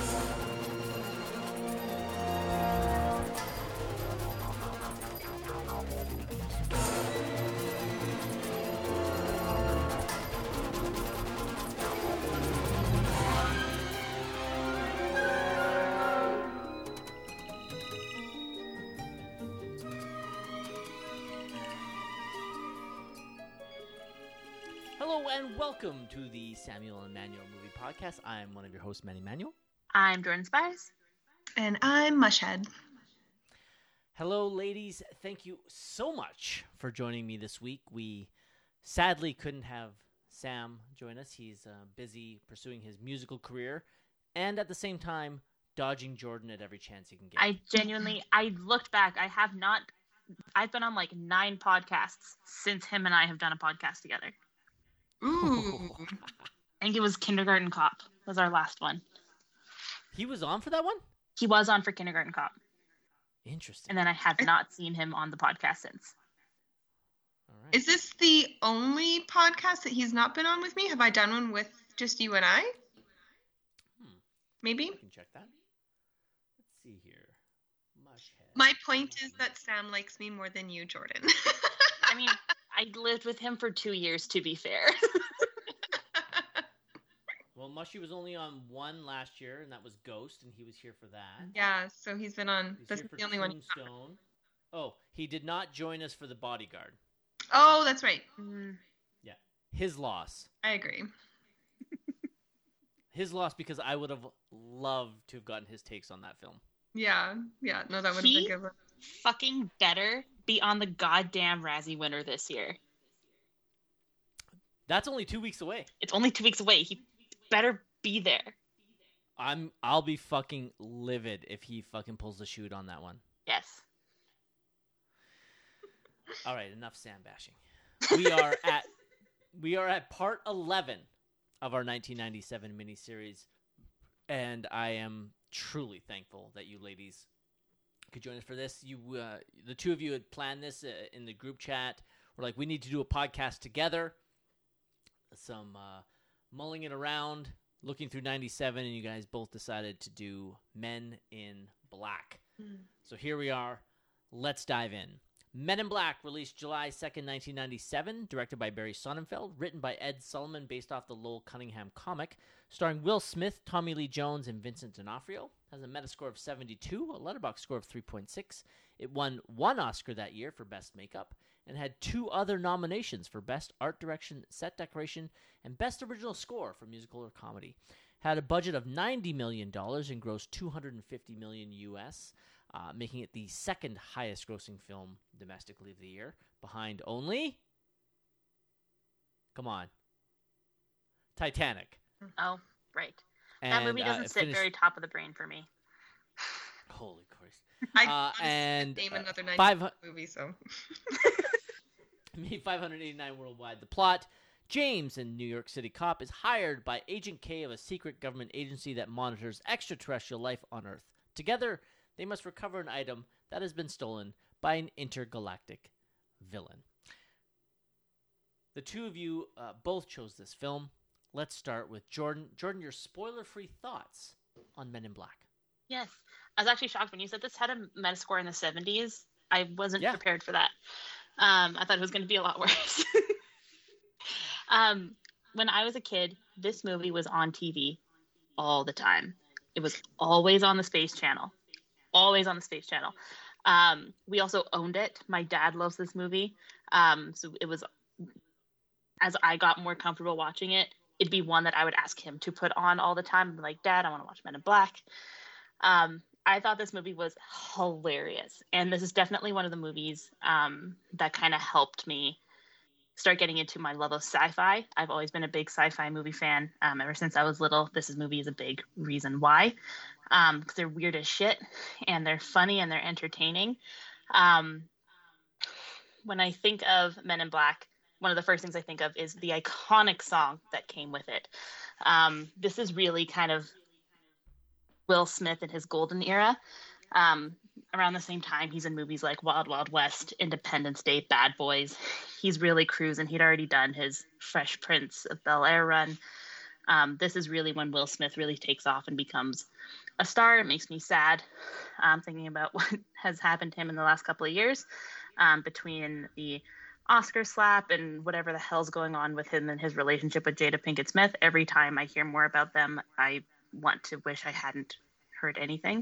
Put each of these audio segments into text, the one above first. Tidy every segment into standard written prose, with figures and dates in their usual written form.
Hello and welcome to the Samuel and Manuel Movie Podcast. I'm one of your hosts, Manny Manuel. I'm Jordan Spies. And I'm Mushhead. Hello, ladies. Thank you so much for joining me this week. We sadly couldn't have Sam join us. He's busy pursuing his musical career and at the same time dodging Jordan at every chance he can get. I looked back. I've been on like 9 podcasts since him and I have done a podcast together. Ooh. I think it was Kindergarten Cop was our last one. He was on for that one? He was on for Kindergarten Cop. Interesting. And then I have not seen him on the podcast since. All right. Is this the only podcast that he's not been on with me? Have I done one with just you and I? Maybe? I can check that. Let's see here. Mushhead. My point is that Sam likes me more than you, Jordan. I mean, I lived with him for 2 years, to be fair. Well, Mushy was only on one last year, and that was Ghost, and he was here for that. Yeah, so he's been on. He's That's here for the only one. Tombstone. Oh, he did not join us for The Bodyguard. Oh, that's right. Yeah, his loss. I agree. His loss because I would have loved to have gotten his takes on that film. Yeah. No, that would have been good. Fucking better be on the goddamn Razzie winner this year. That's only 2 weeks away. It's only 2 weeks away. He better be there. I'll be fucking livid if he fucking pulls the shoot on that one. Yes. All right, enough Sam bashing. We are at part 11 of our 1997 miniseries, and I am truly thankful that you ladies could join us for this. You, the two of you had planned this in the group chat. We're like, we need to do a podcast together. Some mulling it around, looking through 97, and you guys both decided to do Men in Black. So here we are. Let's dive in. Men in Black, released July 2nd, 1997, directed by Barry Sonnenfeld, written by Ed Solomon, based off the Lowell Cunningham comic, starring Will Smith, Tommy Lee Jones, and Vincent D'Onofrio. Has a Metascore of 72, a Letterboxd score of 3.6. It won 1 Oscar that year for Best Makeup, and had 2 other nominations for Best Art Direction, Set Decoration, and Best Original Score for Musical or Comedy. Had a budget of $90 million and grossed $250 million US, making it the second highest grossing film domestically of the year, behind only... Come on. Titanic. Oh, right. And, that movie doesn't sit very top of the brain for me. Holy Christ. And name another 90s movie, so... Made $589 worldwide. The plot: James, a New York City cop, is hired by Agent K of a secret government agency that monitors extraterrestrial life on Earth. Together, they must recover an item that has been stolen by an intergalactic villain. The two of you both chose this film. Let's start with Jordan. Jordan, your spoiler-free thoughts on Men in Black. Yes. I was actually shocked when you said this had a Metascore in the 70s. I wasn't prepared for that. I thought it was going to be a lot worse. When I was a kid, this movie was on TV all the time. It was always on the Space Channel. Always on the Space Channel. We also owned it. My dad loves this movie. So it was, as I got more comfortable watching it, it'd be one that I would ask him to put on all the time. I'm like, Dad, I want to watch Men in Black. I thought this movie was hilarious. And this is definitely one of the movies that kind of helped me start getting into my love of sci-fi. I've always been a big sci-fi movie fan ever since I was little. This movie is a big reason why. Because they're weird as shit, and they're funny, and they're entertaining. When I think of Men in Black, one of the first things I think of is the iconic song that came with it. This is really kind of Will Smith in his golden era. Around the same time, he's in movies like Wild Wild West, Independence Day, Bad Boys. He's really cruising. He'd already done his Fresh Prince of Bel-Air run. This is really when Will Smith really takes off and becomes a star. It makes me sad thinking about what has happened to him in the last couple of years, between the Oscar slap and whatever the hell's going on with him and his relationship with Jada Pinkett Smith. Every time I hear more about them, I want to wish I hadn't heard anything.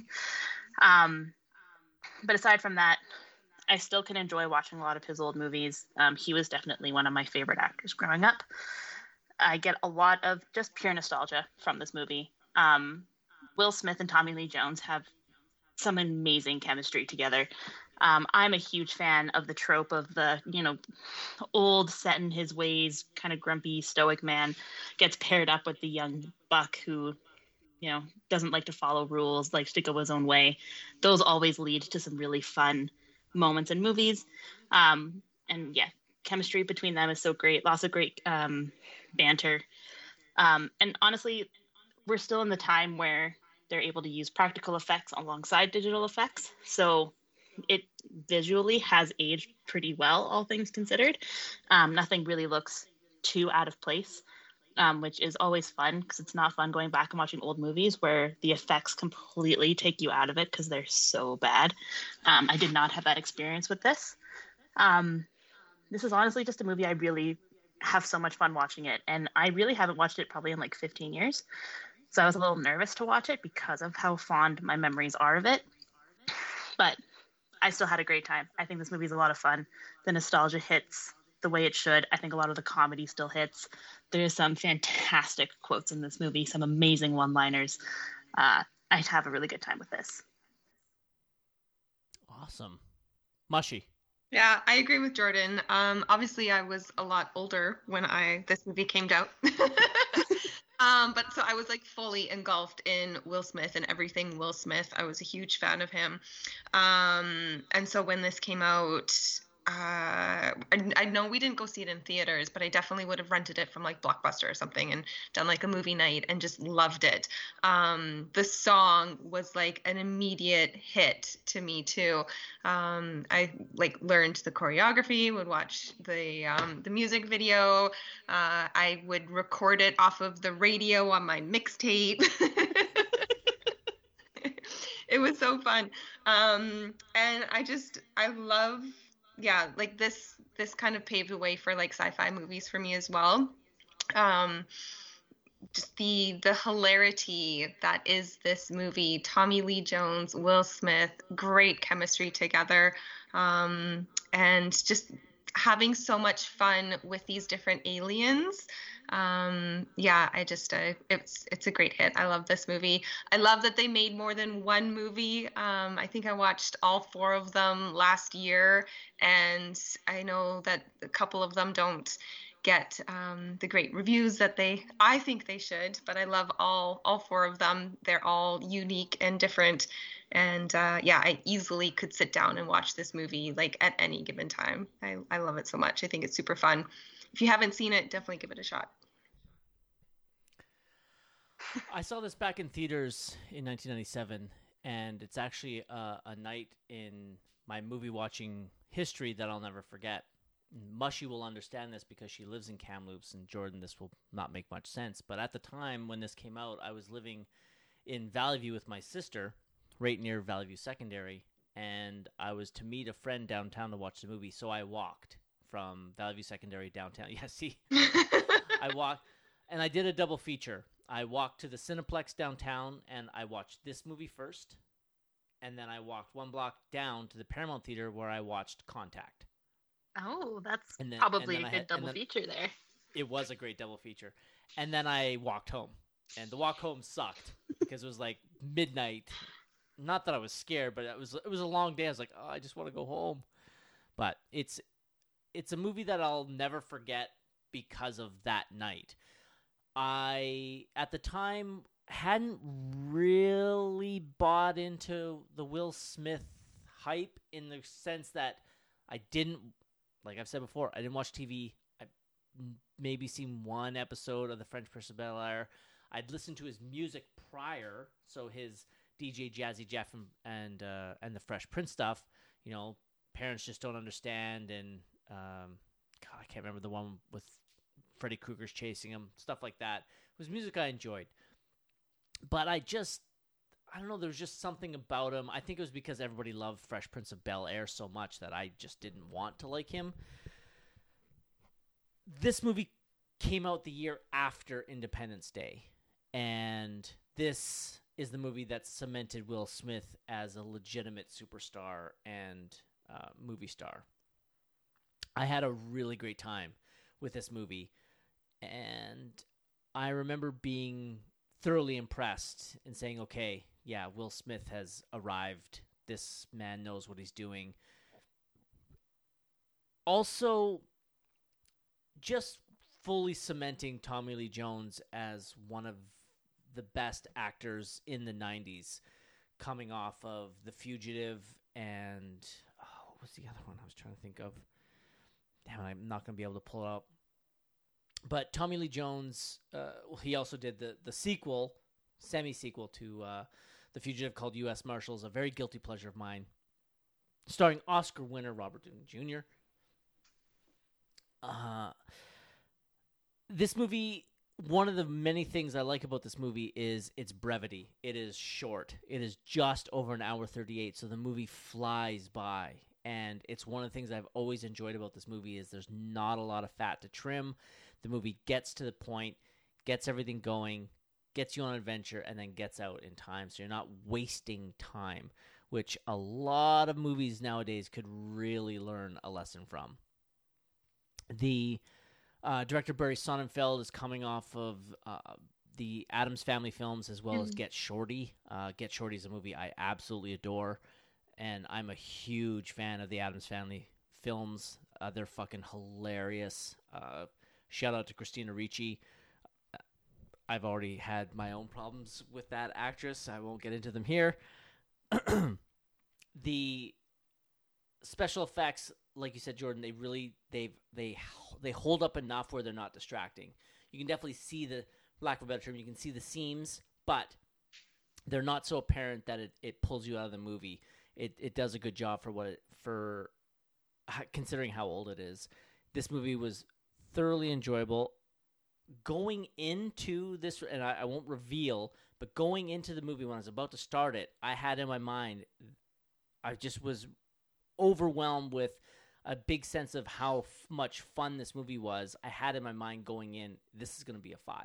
But aside from that, I still can enjoy watching a lot of his old movies. He was definitely one of my favorite actors growing up. I get a lot of just pure nostalgia from this movie. Will Smith and Tommy Lee Jones have some amazing chemistry together. I'm a huge fan of the trope of the, old, set in his ways, kind of grumpy, stoic man gets paired up with the young buck who, doesn't like to follow rules, likes to go his own way. Those always lead to some really fun moments in movies. And yeah, chemistry between them is so great. Lots of great banter. And honestly, we're still in the time where they're able to use practical effects alongside digital effects. So it visually has aged pretty well, all things considered. Nothing really looks too out of place, which is always fun, because it's not fun going back and watching old movies where the effects completely take you out of it because they're so bad. I did not have that experience with this. This is honestly just a movie I really have so much fun watching it. And I really haven't watched it probably in like 15 years. So I was a little nervous to watch it because of how fond my memories are of it. But I still had a great time. I think this movie is a lot of fun. The nostalgia hits the way it should. I think a lot of the comedy still hits. There's some fantastic quotes in this movie, some amazing one-liners. I'd have a really good time with this. Awesome. Mushy. Yeah, I agree with Jordan. Obviously, I was a lot older when this movie came out. But so I was like fully engulfed in Will Smith and everything Will Smith. I was a huge fan of him. And so when this came out, I know we didn't go see it in theaters, but I definitely would have rented it from like Blockbuster or something and done like a movie night and just loved it. The song was like an immediate hit to me too. I like learned the choreography, would watch the music video. I would record it off of the radio on my mixtape. It was so fun. And I love, yeah, like this kind of paved the way for like sci-fi movies for me as well. Just the hilarity that is this movie. Tommy Lee Jones, Will Smith, great chemistry together, and just having so much fun with these different aliens. Yeah, it's a great hit. I love this movie. I love that they made more than one movie. I think I watched all 4 of them last year, and I know that a couple of them don't get the great reviews that I think they should, but I love all 4 of them. They're all unique and different, and yeah, I easily could sit down and watch this movie like at any given time. I love it so much. I think it's super fun. If you haven't seen it, definitely give it a shot. I saw this back in theaters in 1997, and it's actually a night in my movie watching history that I'll never forget. Mushy will understand this because she lives in Kamloops, and Jordan, this will not make much sense. But at the time when this came out, I was living in Valley View with my sister, right near Valley View Secondary, and I was to meet a friend downtown to watch the movie, so I walked from Valley View Secondary downtown. Yeah, see? I walked, and I did a double feature. I walked to the Cineplex downtown, and I watched this movie first, and then I walked 1 block down to the Paramount Theater where I watched Contact. Oh, that's probably a good double feature there. It was a great double feature. And then I walked home, and the walk home sucked because it was like midnight. Not that I was scared, but it was a long day. I was like, oh, I just want to go home. But it's a movie that I'll never forget because of that night. I, at the time, hadn't really bought into the Will Smith hype in the sense that I didn't, like I've said before, I didn't watch TV. I maybe seen 1 episode of The French Prince of Bel-Air. I'd listened to his music prior, so his DJ Jazzy Jeff and the Fresh Prince stuff, Parents Just Don't Understand, and God, I can't remember the one with Freddy Krueger's chasing him, stuff like that. It was music I enjoyed. But I don't know, there was just something about him. I think it was because everybody loved Fresh Prince of Bel-Air so much that I just didn't want to like him. This movie came out the year after Independence Day, and this is the movie that cemented Will Smith as a legitimate superstar and movie star. I had a really great time with this movie, and I remember being thoroughly impressed and saying, okay, yeah, Will Smith has arrived. This man knows what he's doing. Also, just fully cementing Tommy Lee Jones as one of the best actors in the 90s, coming off of The Fugitive and what was the other one I was trying to think of? Damn, I'm not going to be able to pull it up. But Tommy Lee Jones, he also did the sequel, semi-sequel to The Fugitive called U.S. Marshals, a very guilty pleasure of mine, starring Oscar winner Robert Downey Jr. This movie, one of the many things I like about this movie is its brevity. It is short. It is just over an hour 38, so the movie flies by. And it's one of the things I've always enjoyed about this movie is there's not a lot of fat to trim. The movie gets to the point, gets everything going, gets you on an adventure, and then gets out in time. So you're not wasting time, which a lot of movies nowadays could really learn a lesson from. The director Barry Sonnenfeld is coming off of the Addams Family films as well as Get Shorty. Get Shorty is a movie I absolutely adore, and I'm a huge fan of the Addams Family films. They're fucking hilarious. Shout out to Christina Ricci. I've already had my own problems with that actress. I won't get into them here. The special effects, like you said, Jordan, they hold up enough where they're not distracting. You can definitely see the, for lack of a better term, you can see the seams, but they're not so apparent that it pulls you out of the movie. It does a good job for considering how old it is. This movie was thoroughly enjoyable. Going into this, and I won't reveal, but going into the movie when I was about to start it, I had in my mind, I just was overwhelmed with a big sense of how much fun this movie was. I had in my mind going in, this is going to be a 5.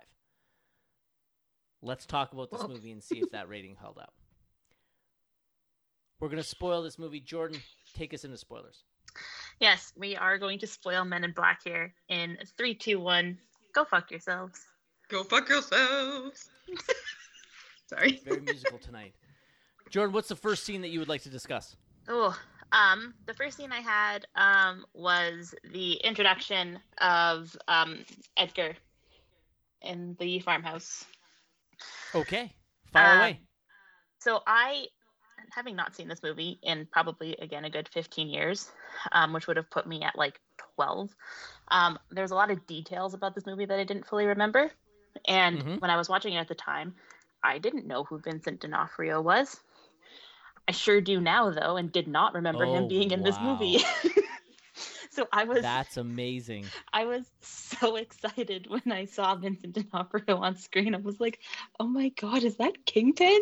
Let's talk about this movie and see if that rating held up. We're going to spoil this movie. Jordan, take us into spoilers. Yes, we are going to spoil Men in Black here in 3, 2, 1. Go fuck yourselves. Go fuck yourselves. Sorry. Very musical tonight. Jordan, what's the first scene that you would like to discuss? Oh, the first scene I had was the introduction of Edgar in the farmhouse. Okay, fire away. So having not seen this movie in probably, again, a good 15 years, which would have put me at like 12, there's a lot of details about this movie that I didn't fully remember. And when I was watching it at the time, I didn't know who Vincent D'Onofrio was. I sure do now, though, and did not remember him being in this movie. So That's amazing. I was so excited when I saw Vincent D'Onofrio on screen. I was like, oh my God, is that Kingpin?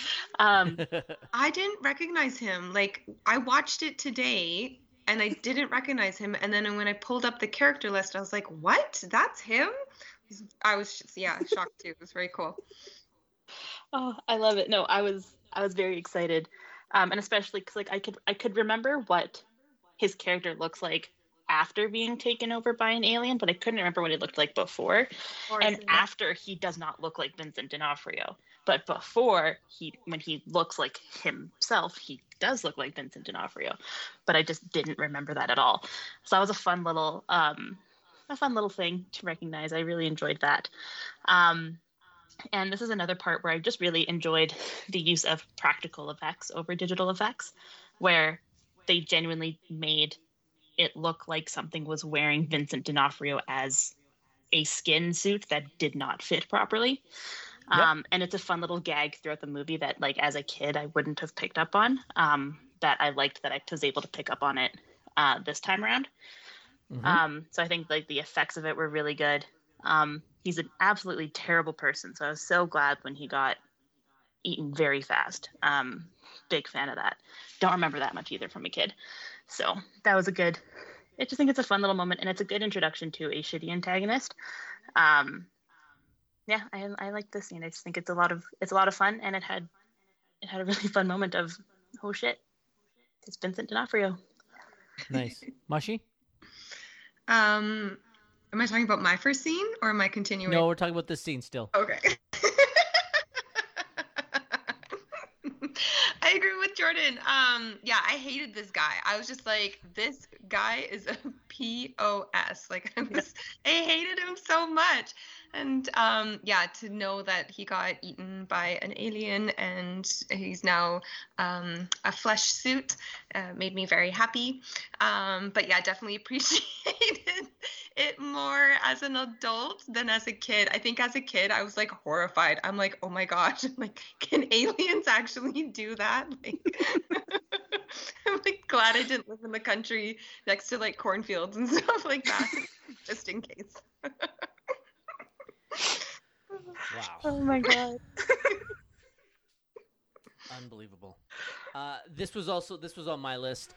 I didn't recognize him. Like, I watched it today and I didn't recognize him. And then when I pulled up the character list, I was like, what? That's him? I was just, shocked too. It was very cool. Oh, I love it. No, I was very excited. And especially because like I could remember what his character looks like after being taken over by an alien, but I couldn't remember what he looked like before. And after, he does not look like Vincent D'Onofrio. But before, when he looks like himself, he does look like Vincent D'Onofrio. But I just didn't remember that at all. So that was a fun little thing to recognize. I really enjoyed that. And this is another part where I just really enjoyed the use of practical effects over digital effects, where they genuinely made it look like something was wearing Vincent D'Onofrio as a skin suit that did not fit properly. Yep. And it's a fun little gag throughout the movie that, like, as a kid, I wouldn't have picked up on, that I liked that I was able to pick up on it this time around. So I think, like, the effects of it were really good. He's an absolutely terrible person, so I was so glad when he got eaten very fast. Big fan of that. Don't remember that much either from a kid. So that was a good, I just think it's a fun little moment, and it's a good introduction to a shitty antagonist. Yeah, I like this scene. I just think it's a lot of fun, and it had a really fun moment of, oh shit, it's Vincent D'Onofrio. Nice. Mashi? Am I talking about my first scene, or am I continuing? No, we're talking about this scene still. Okay. I agree with Jordan. Yeah, I hated this guy. I was just like, this guy is a POS. Like, I hated him so much. And yeah, to know that he got eaten by an alien and he's now a flesh suit made me very happy. But yeah, definitely appreciated it more as an adult than as a kid. I think as a kid, I was like horrified. I'm like, oh my gosh, like, can aliens actually do that? Like, I'm like glad I didn't live in the country next to like cornfields and stuff like that, just in case. Wow. Oh my god. Unbelievable. This was on my list.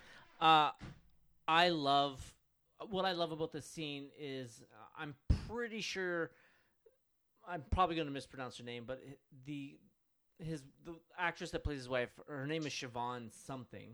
What I love about this scene is I'm pretty sure I'm probably going to mispronounce her name, but the actress that plays his wife, her name is Siobhan something.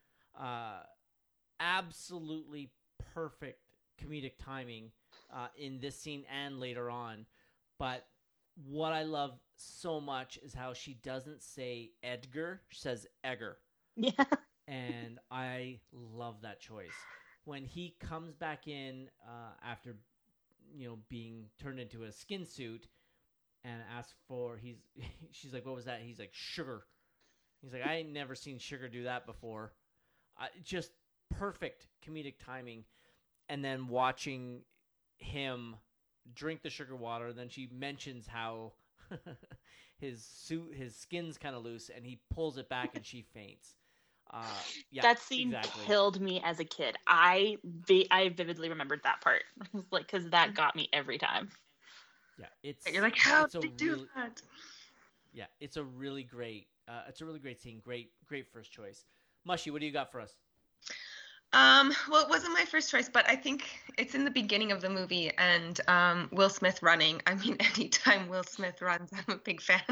Absolutely perfect comedic timing in this scene and later on. But what I love so much is how she doesn't say Edgar, she says Egger. Yeah. And I love that choice. When he comes back in after, being turned into a skin suit and asks for, she's like, what was that? He's like, sugar. He's like, I ain't never seen sugar do that before. Just perfect comedic timing. And then watching him drink the sugar water. Then she mentions how his skin's kind of loose, and he pulls it back, and she faints. Yeah, that scene exactly. Killed me as a kid. I vividly remembered that part, like, because that got me every time. Yeah, you're like, how did they do that? Yeah, it's a really great scene. Great first choice. Mushy, what do you got for us? Well, it wasn't my first choice, but I think it's in the beginning of the movie, and Will Smith running. I mean, anytime Will Smith runs, I'm a big fan.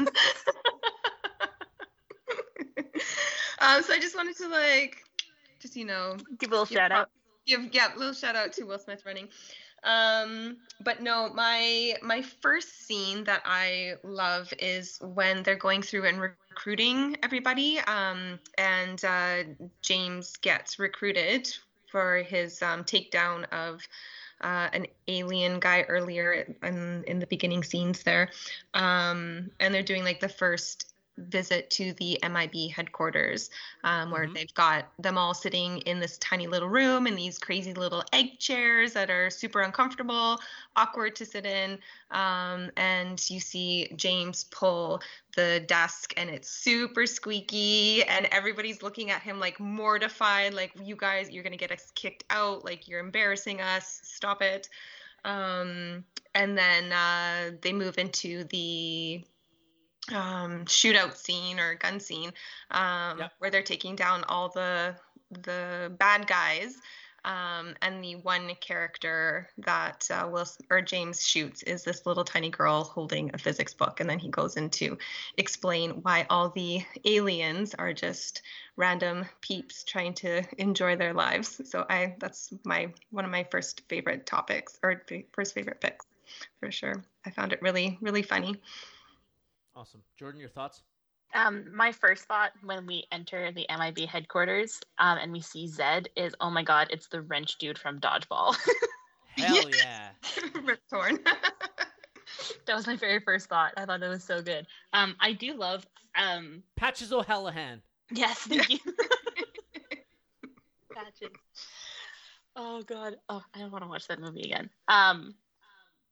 So I just wanted to give a little shout out. A little shout out to Will Smith running. But no, my first scene that I love is when they're going through and recruiting everybody, and James gets recruited for his takedown of an alien guy earlier in the beginning scenes there, and they're doing like the first visit to the MIB headquarters, where they've got them all sitting in this tiny little room in these crazy little egg chairs that are super uncomfortable, awkward to sit in, and you see James pull the desk and it's super squeaky, and everybody's looking at him like mortified, like, you guys, you're gonna get us kicked out, like, you're embarrassing us, stop it. And then they move into the shootout scene or gun scene, where they're taking down all the bad guys, and the one character that James shoots is this little tiny girl holding a physics book, and then he goes in to explain why all the aliens are just random peeps trying to enjoy their lives. So that's one of my first favorite topics, or first favorite picks for sure. I found it really, really funny. Awesome. Jordan, your thoughts? My first thought when we enter the MIB headquarters and we see Zed is, oh my god, it's the wrench dude from Dodgeball. Hell yeah. Rip Torn. That was my very first thought. I thought it was so good. I do love... Patches O'Hallahan. Yes, thank you. Patches. Oh god. Oh, I don't want to watch that movie again.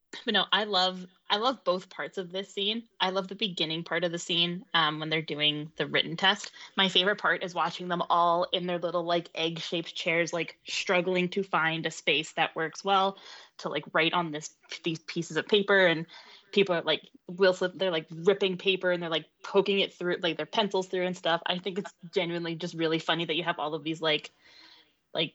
But no, I love both parts of this scene. I love the beginning part of the scene, when they're doing the written test. My favorite part is watching them all in their little like egg-shaped chairs, like struggling to find a space that works well to like write on these pieces of paper. And people are like Will Smith, they're like ripping paper and they're like poking it through, like their pencils through and stuff. I think it's genuinely just really funny that you have all of these like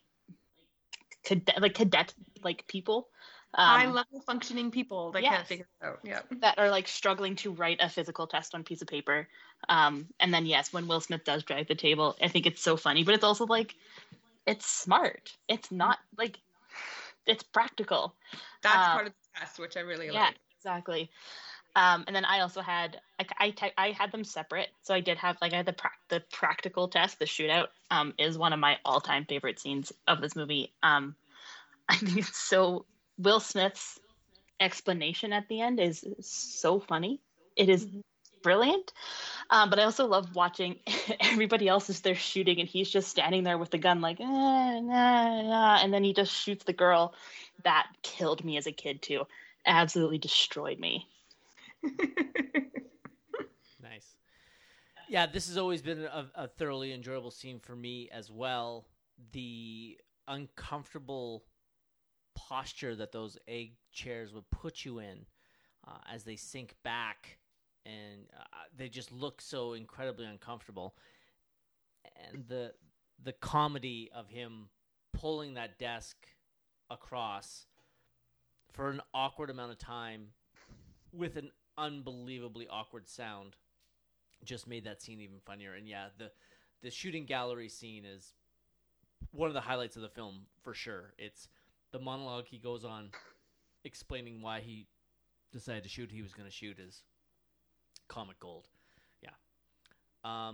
cadet like people, High level functioning people that can't yes, figure it out. Yeah. that are like struggling to write a physical test on a piece of paper. And then yes, when Will Smith does drag the table, I think it's so funny, but it's also like it's smart. It's not like it's practical. That's part of the test, which I really Yeah, like. exactly. And then I also had I had them separate. So I did have like I had the practical test, the shootout, is one of my all-time favorite scenes of this movie. I think it's so Will Smith's explanation at the end is so funny. It is brilliant. But I also love watching everybody else as they're shooting and he's just standing there with the gun like, and then he just shoots the girl. That killed me as a kid too. Absolutely destroyed me. Nice. Yeah, this has always been a thoroughly enjoyable scene for me as well. The uncomfortable posture that those egg chairs would put you in as they sink back, and they just look so incredibly uncomfortable. And the comedy of him pulling that desk across for an awkward amount of time with an unbelievably awkward sound just made that scene even funnier. And yeah, the shooting gallery scene is one of the highlights of the film for sure. It's the monologue he goes on explaining why he decided to shoot he was going to shoot is comic gold. Yeah.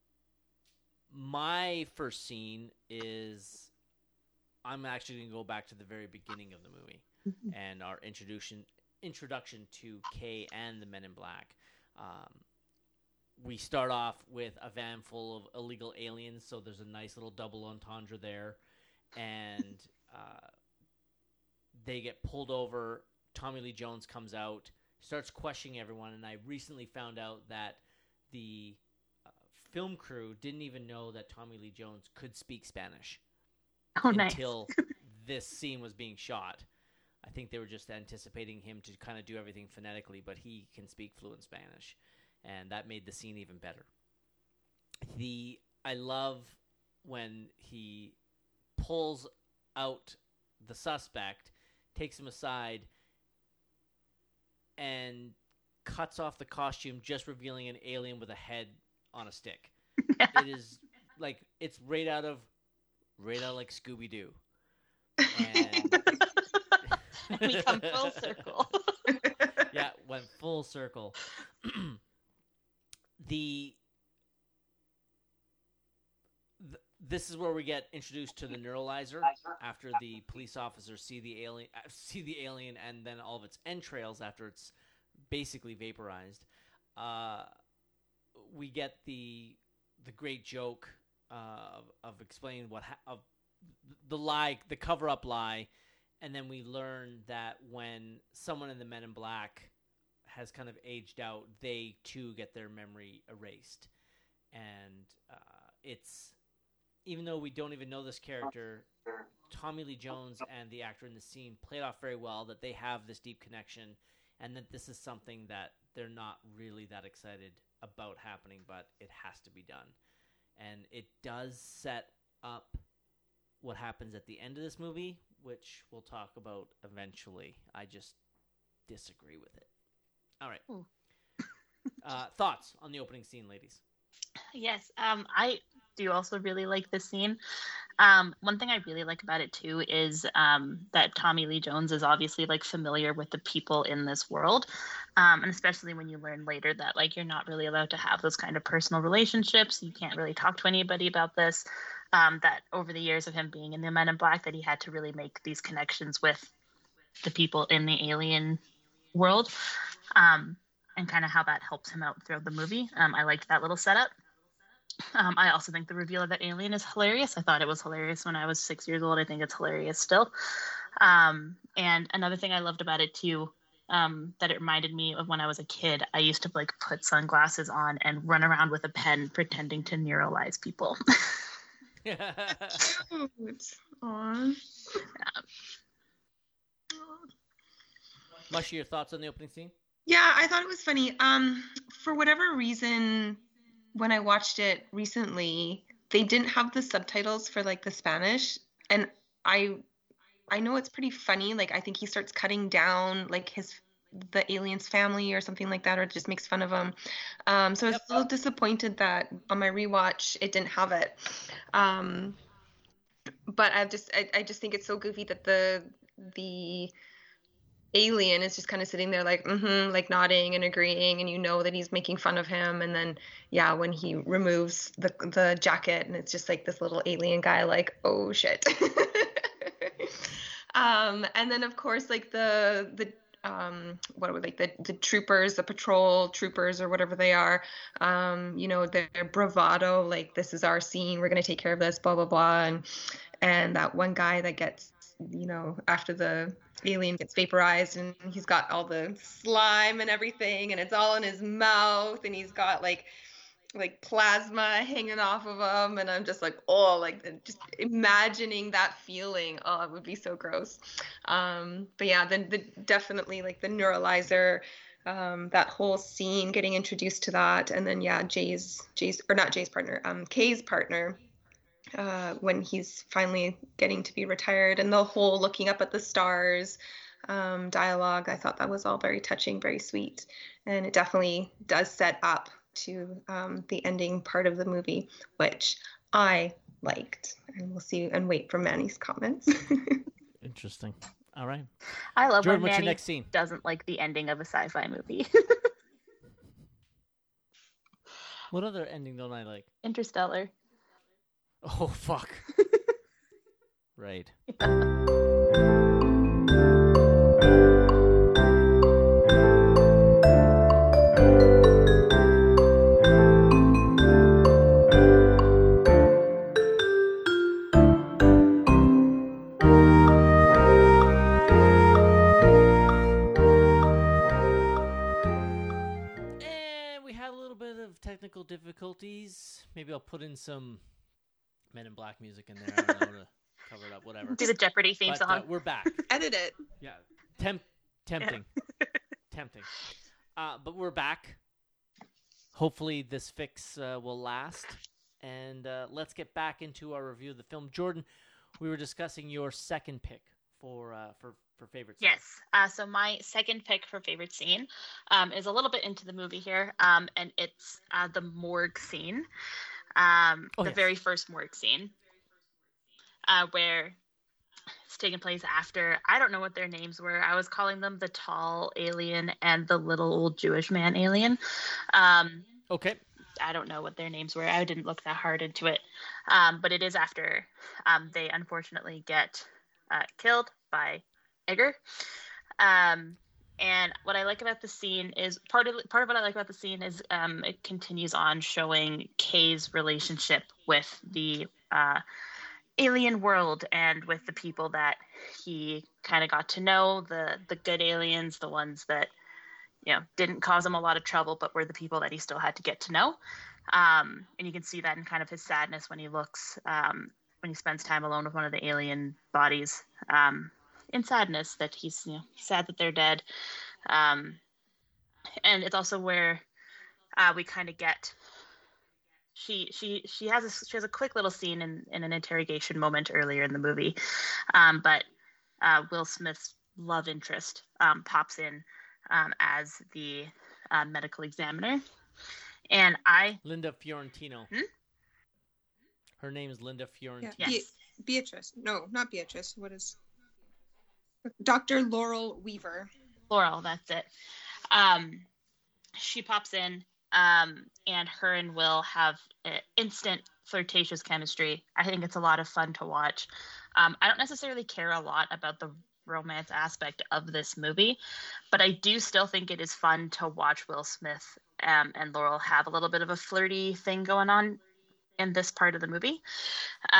My first scene is I'm actually going to go back to the very beginning of the movie and our introduction to Kay and the Men in Black. We start off with a van full of illegal aliens, so there's a nice little double entendre there. And they get pulled over. Tommy Lee Jones comes out, starts questioning everyone, and I recently found out that the film crew didn't even know that Tommy Lee Jones could speak Spanish until this scene was being shot. I think they were just anticipating him to kind of do everything phonetically, but he can speak fluent Spanish, and that made the scene even better. I love when he pulls out the suspect, takes him aside, and cuts off the costume, just revealing an alien with a head on a stick. It is like it's right out of like Scooby-Doo. And we come full circle. Yeah, went full circle. This is where we get introduced to the neuralizer after the police officers see the alien, and then all of its entrails after it's basically vaporized. We get the great joke of explaining of the lie, the cover-up lie, and then we learn that when someone in the Men in Black has kind of aged out, they too get their memory erased, and it's. Even though we don't even know this character, Tommy Lee Jones and the actor in the scene played off very well that they have this deep connection and that this is something that they're not really that excited about happening, but it has to be done. And it does set up what happens at the end of this movie, which we'll talk about eventually. I just disagree with it. All right. Thoughts on the opening scene, ladies? Yes, I do also really like this scene. One thing I really like about it too is that Tommy Lee Jones is obviously like familiar with the people in this world, and especially when you learn later that like you're not really allowed to have those kind of personal relationships. You can't really talk to anybody about this. That over the years of him being in the Men in Black, that he had to really make these connections with the people in the alien world, and kind of how that helps him out throughout the movie. I liked that little setup. I also think the reveal of that alien is hilarious. I thought it was hilarious when I was 6 years old. I think it's hilarious still. And another thing I loved about it too that it reminded me of when I was a kid. I used to like put sunglasses on and run around with a pen pretending to neuralize people. Cute. Aw. Mushy, your thoughts on the opening scene? Yeah, I thought it was funny. For whatever reason, when I watched it recently, they didn't have the subtitles for like the Spanish, and I know it's pretty funny. Like I think he starts cutting down like the alien's family or something like that, or just makes fun of him. So I was a little disappointed that on my rewatch it didn't have it. But I just think it's so goofy that the alien is just kind of sitting there like like nodding and agreeing, and you know that he's making fun of him. And then when he removes the jacket and it's just like this little alien guy, like, oh shit. And then of course like the what are we, like the troopers, the patrol troopers or whatever they are, their bravado, like, this is our scene, we're going to take care of this, blah blah blah. And that one guy that gets, after the alien gets vaporized and he's got all the slime and everything and it's all in his mouth and he's got like plasma hanging off of him, and I'm just like, oh, like just imagining that feeling, oh, it would be so gross. But yeah, then definitely like the neuralizer, that whole scene, getting introduced to that, and then Kay's partner, when he's finally getting to be retired, and the whole looking up at the stars dialogue, I thought that was all very touching, very sweet, and it definitely does set up to the ending part of the movie, which I liked. And we'll see and wait for Manny's comments. Interesting. All right. I love Jordan, when what's your Manny next scene? doesn't like the ending of a sci-fi movie. What other ending don't I like? Interstellar. Oh, fuck. Right. Technical difficulties. Maybe I'll put in some Men in Black music in there. I don't know, to cover it up. Whatever. Do the Jeopardy theme song. We're back. Edit it. Yeah. Tempting. Tempting. But we're back. Hopefully this fix will last. And let's get back into our review of the film. Jordan, we were discussing your second pick for favorite scene. Yes. So my second pick for favorite scene is a little bit into the movie here, and it's the morgue scene, very first morgue scene, where it's taking place after, I don't know what their names were. I was calling them the tall alien and the little old Jewish man alien. Okay. I don't know what their names were. I didn't look that hard into it. But it is after they unfortunately get killed by Egger. And what I like about the scene is part of what I like about the scene is it continues on showing Kay's relationship with the alien world and with the people that he kind of got to know, the good aliens, the ones that didn't cause him a lot of trouble, but were the people that he still had to get to know. And you can see that in kind of his sadness when he looks when he spends time alone with one of the alien bodies. In sadness that he's sad that they're dead, and it's also where we kind of get she has a quick little scene in an interrogation moment earlier in the movie, but Will Smith's love interest pops in as the medical examiner, and Linda Fiorentino. Her name is Linda Fiorentino. Yeah. Yes. Beatrice. No, not Beatrice. What is Dr. Laurel Weaver? Laurel, that's it. She pops in, and her and Will have instant flirtatious chemistry. I think it's a lot of fun to watch. I don't necessarily care a lot about the romance aspect of this movie, but I do still think it is fun to watch Will Smith and Laurel have a little bit of a flirty thing going on in this part of the movie.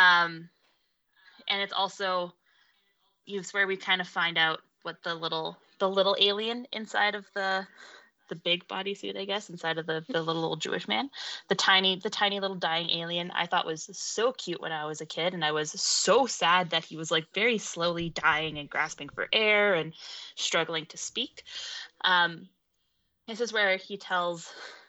And it's also, it's where we kind of find out what the little the little alien inside of the big bodysuit, I guess, inside of the little Jewish man, the tiny little dying alien, I thought was so cute when I was a kid, and I was so sad that he was like very slowly dying and grasping for air and struggling to speak. This is where he tells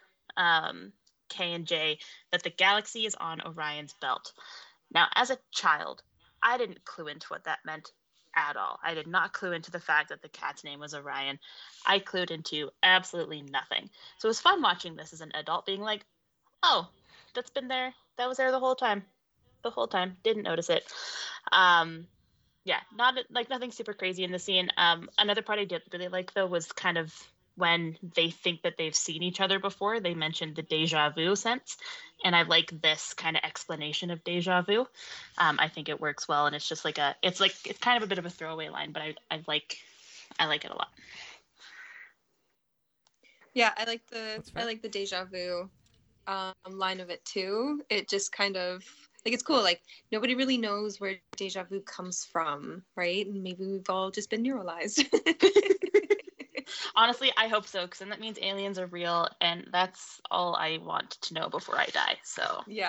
K and J that the galaxy is on Orion's belt. Now, as a child, I didn't clue into what that meant at all. I did not clue into the fact that the cat's name was Orion. I clued into absolutely nothing. So it was fun watching this as an adult, being like, oh, that's been there. That was there the whole time. The whole time. Didn't notice it. Yeah, not like nothing super crazy in the scene. Another part I did really like, though, was kind of when they think that they've seen each other before. They mentioned the deja vu sense, and I like this kind of explanation of deja vu. I think it works well, and it's just like it's kind of a bit of a throwaway line, but I like it a lot. Yeah, I like the deja vu line of it too. It just kind of like, it's cool. Like, nobody really knows where deja vu comes from, right? And maybe we've all just been neuralized. Honestly, I hope so, because then that means aliens are real, and that's all I want to know before I die. So yeah.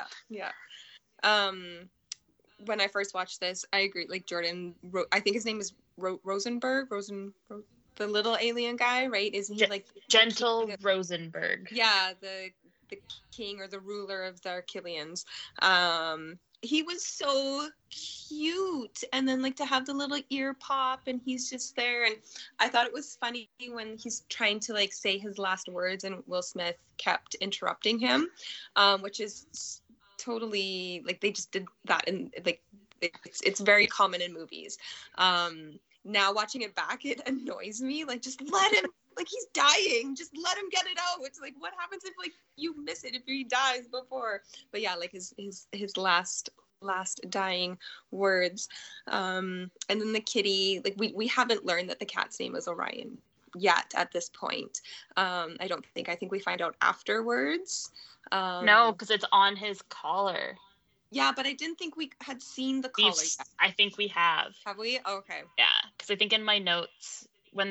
When I first watched this, I agree. Like, Jordan, I think his name is Rosenberg, the little alien guy, right? Isn't he like Gentle Rosenberg? Yeah, the king or the ruler of the Archelians. He was so cute, and then like to have the little ear pop, and he's just there. And I thought it was funny when he's trying to like say his last words, and Will Smith kept interrupting him, which is totally like, they just did that, and like it's very common in movies. Now watching it back, it annoys me. Like, just let him. Like, he's dying. Just let him get it out. It's like, what happens if like you miss it, if he dies before? But yeah, like his last dying words. And then the kitty, like we haven't learned that the cat's name is Orion yet at this point. I think we find out afterwards. No, because it's on his collar. Yeah, but I didn't think we had seen the collar yet. I think we have. Have we? Okay. Yeah, because I think in my notes, when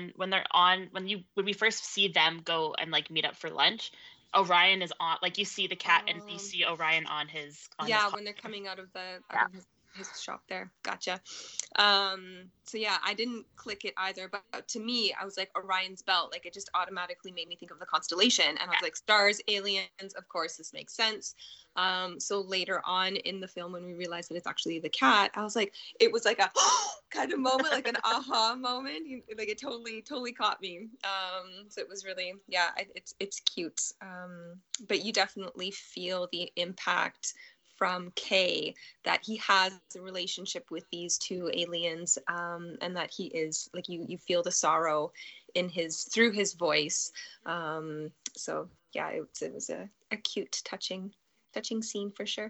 we first see them go and like meet up for lunch, Orion is on, like, you see the cat and you see Orion on his when they're coming out of his shop there. Gotcha. So yeah, I didn't click it either, but to me, I was like, Orion's belt, like, it just automatically made me think of the constellation, and I was like, stars, aliens, of course this makes sense. So later on in the film, when we realized that it's actually the cat, I was like, it was like a kind of moment, like an aha moment. Like, it totally caught me. So it was really, yeah, it's cute. But you definitely feel the impact from Kay, that he has a relationship with these two aliens, and that he is, like, you feel the sorrow in through his voice. So yeah, it was a cute, touching scene for sure.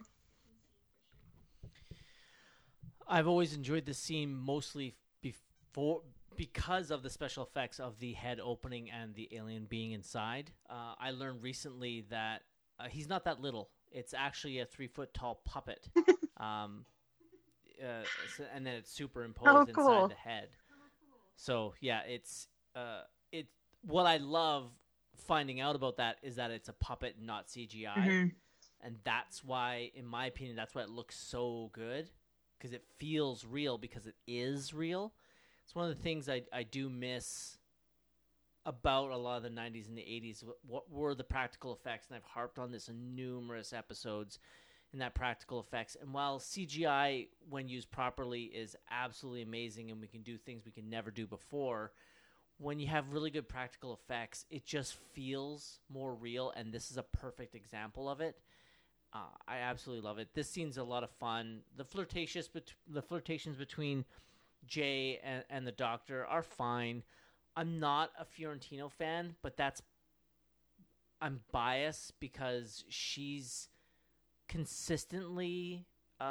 I've always enjoyed this scene mostly because of the special effects of the head opening and the alien being inside. I learned recently that he's not that little. It's actually a 3-foot tall puppet. And then it's superimposed inside the head. So yeah, it's what I love finding out about that is that it's a puppet, not CGI. Mm-hmm. And that's why, in my opinion, that's why it looks so good, because it feels real, because it is real. It's one of the things I do miss about a lot of the 90s and the 80s. What were the practical effects? And I've harped on this in numerous episodes, in that practical effects. And while CGI, when used properly, is absolutely amazing, and we can do things we can never do before, when you have really good practical effects, it just feels more real, and this is a perfect example of it. I absolutely love it. This scene's a lot of fun. The flirtations between Jay and the Doctor are fine. I'm not a Fiorentino fan, but I'm biased because she's consistently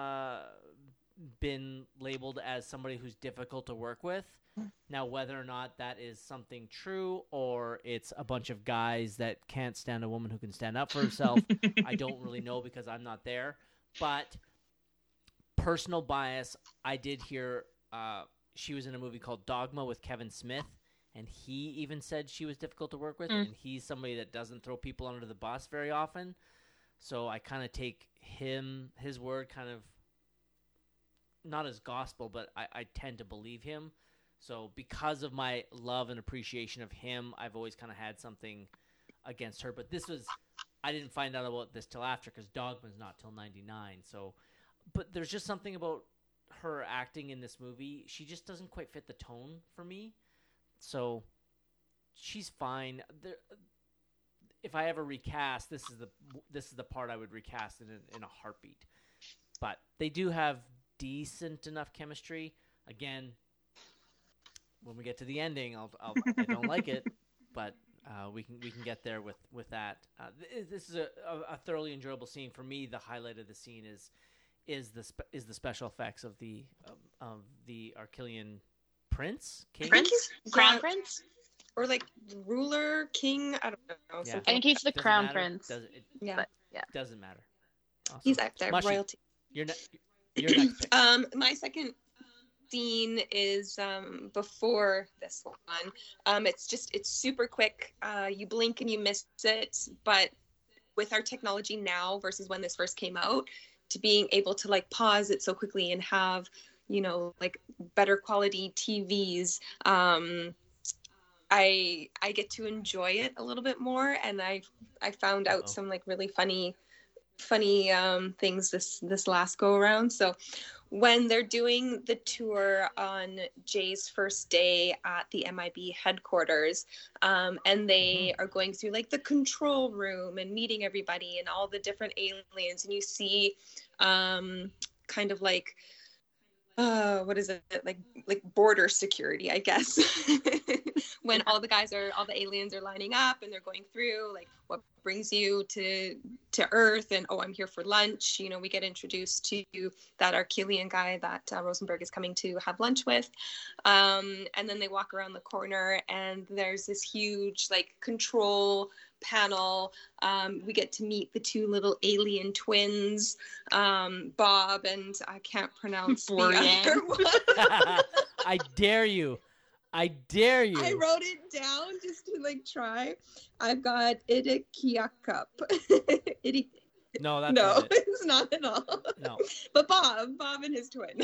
been labeled as somebody who's difficult to work with. Now, whether or not that is something true or it's a bunch of guys that can't stand a woman who can stand up for herself, I don't really know because I'm not there. But personal bias, I did hear she was in a movie called Dogma with Kevin Smith, and he even said she was difficult to work with, and he's somebody that doesn't throw people under the bus very often. So I kind of take his word kind of not as gospel, but I tend to believe him. So because of my love and appreciation of him, I've always kind of had something against her. But I didn't find out about this till after, because Dogma's not till 99. So, but there's just something about her acting in this movie. She just doesn't quite fit the tone for me. So she's fine. If I ever recast, this is the part I would recast in a heartbeat. But they do have decent enough chemistry. Again, when we get to the ending, I don't like it, but we can get there with that. This is a thoroughly enjoyable scene for me. The highlight of the scene is the special effects of the Archelian prince, king, crown prince, or like ruler, king. I don't know. Yeah. I think he's the crown matter. prince. Doesn't matter. Awesome. He's up there, Mushy, royalty. You're next pick. My second scene is before this one. It's super quick. You blink and you miss it, but with our technology now versus when this first came out, to being able to like pause it so quickly and have, you know, like better quality TVs, I get to enjoy it a little bit more, and I found out some like really funny things this last go around. So when they're doing the tour on Jay's first day at the MIB headquarters, and they are going through like the control room and meeting everybody and all the different aliens, and you see kind of like what is it, like border security, I guess. When all the aliens are lining up and they're going through like, what brings you to Earth, and I'm here for lunch. You know, we get introduced to that Archelian guy that Rosenberg is coming to have lunch with, and then they walk around the corner and there's this huge like control panel. We get to meet the two little alien twins, Bob and I can't pronounce the other one. I dare you. I wrote it down just to like try. I've got Idikiakup. No, that's not it. It's not at all. No. But Bob and his twin.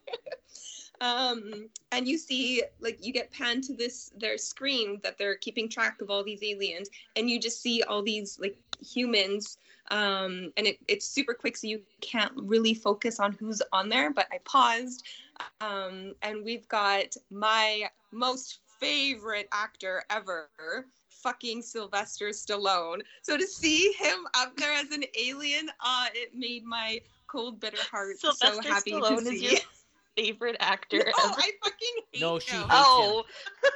And you see, like, you get panned to their screen that they're keeping track of all these aliens, and you just see all these like humans, and it's super quick, so you can't really focus on who's on there. But I paused, and we've got my most favorite actor ever, fucking Sylvester Stallone. So to see him up there as an alien, it made my cold, bitter heart Sylvester so happy Stallone to see. Is your favorite actor ever? I fucking hate No, she him. hates him.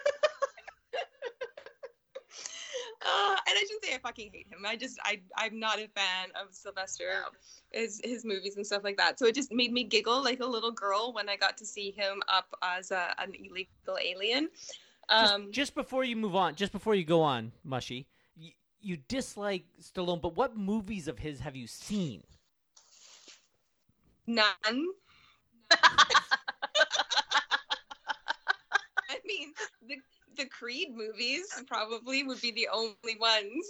And I shouldn't say I fucking hate him. I'm not a fan of Sylvester, his movies and stuff like that. So it just made me giggle like a little girl when I got to see him up as an illegal alien. Just before you move on, just before you go on, Mushy, you dislike Stallone, but what movies of his have you seen? None. I mean, the Creed movies probably would be the only ones.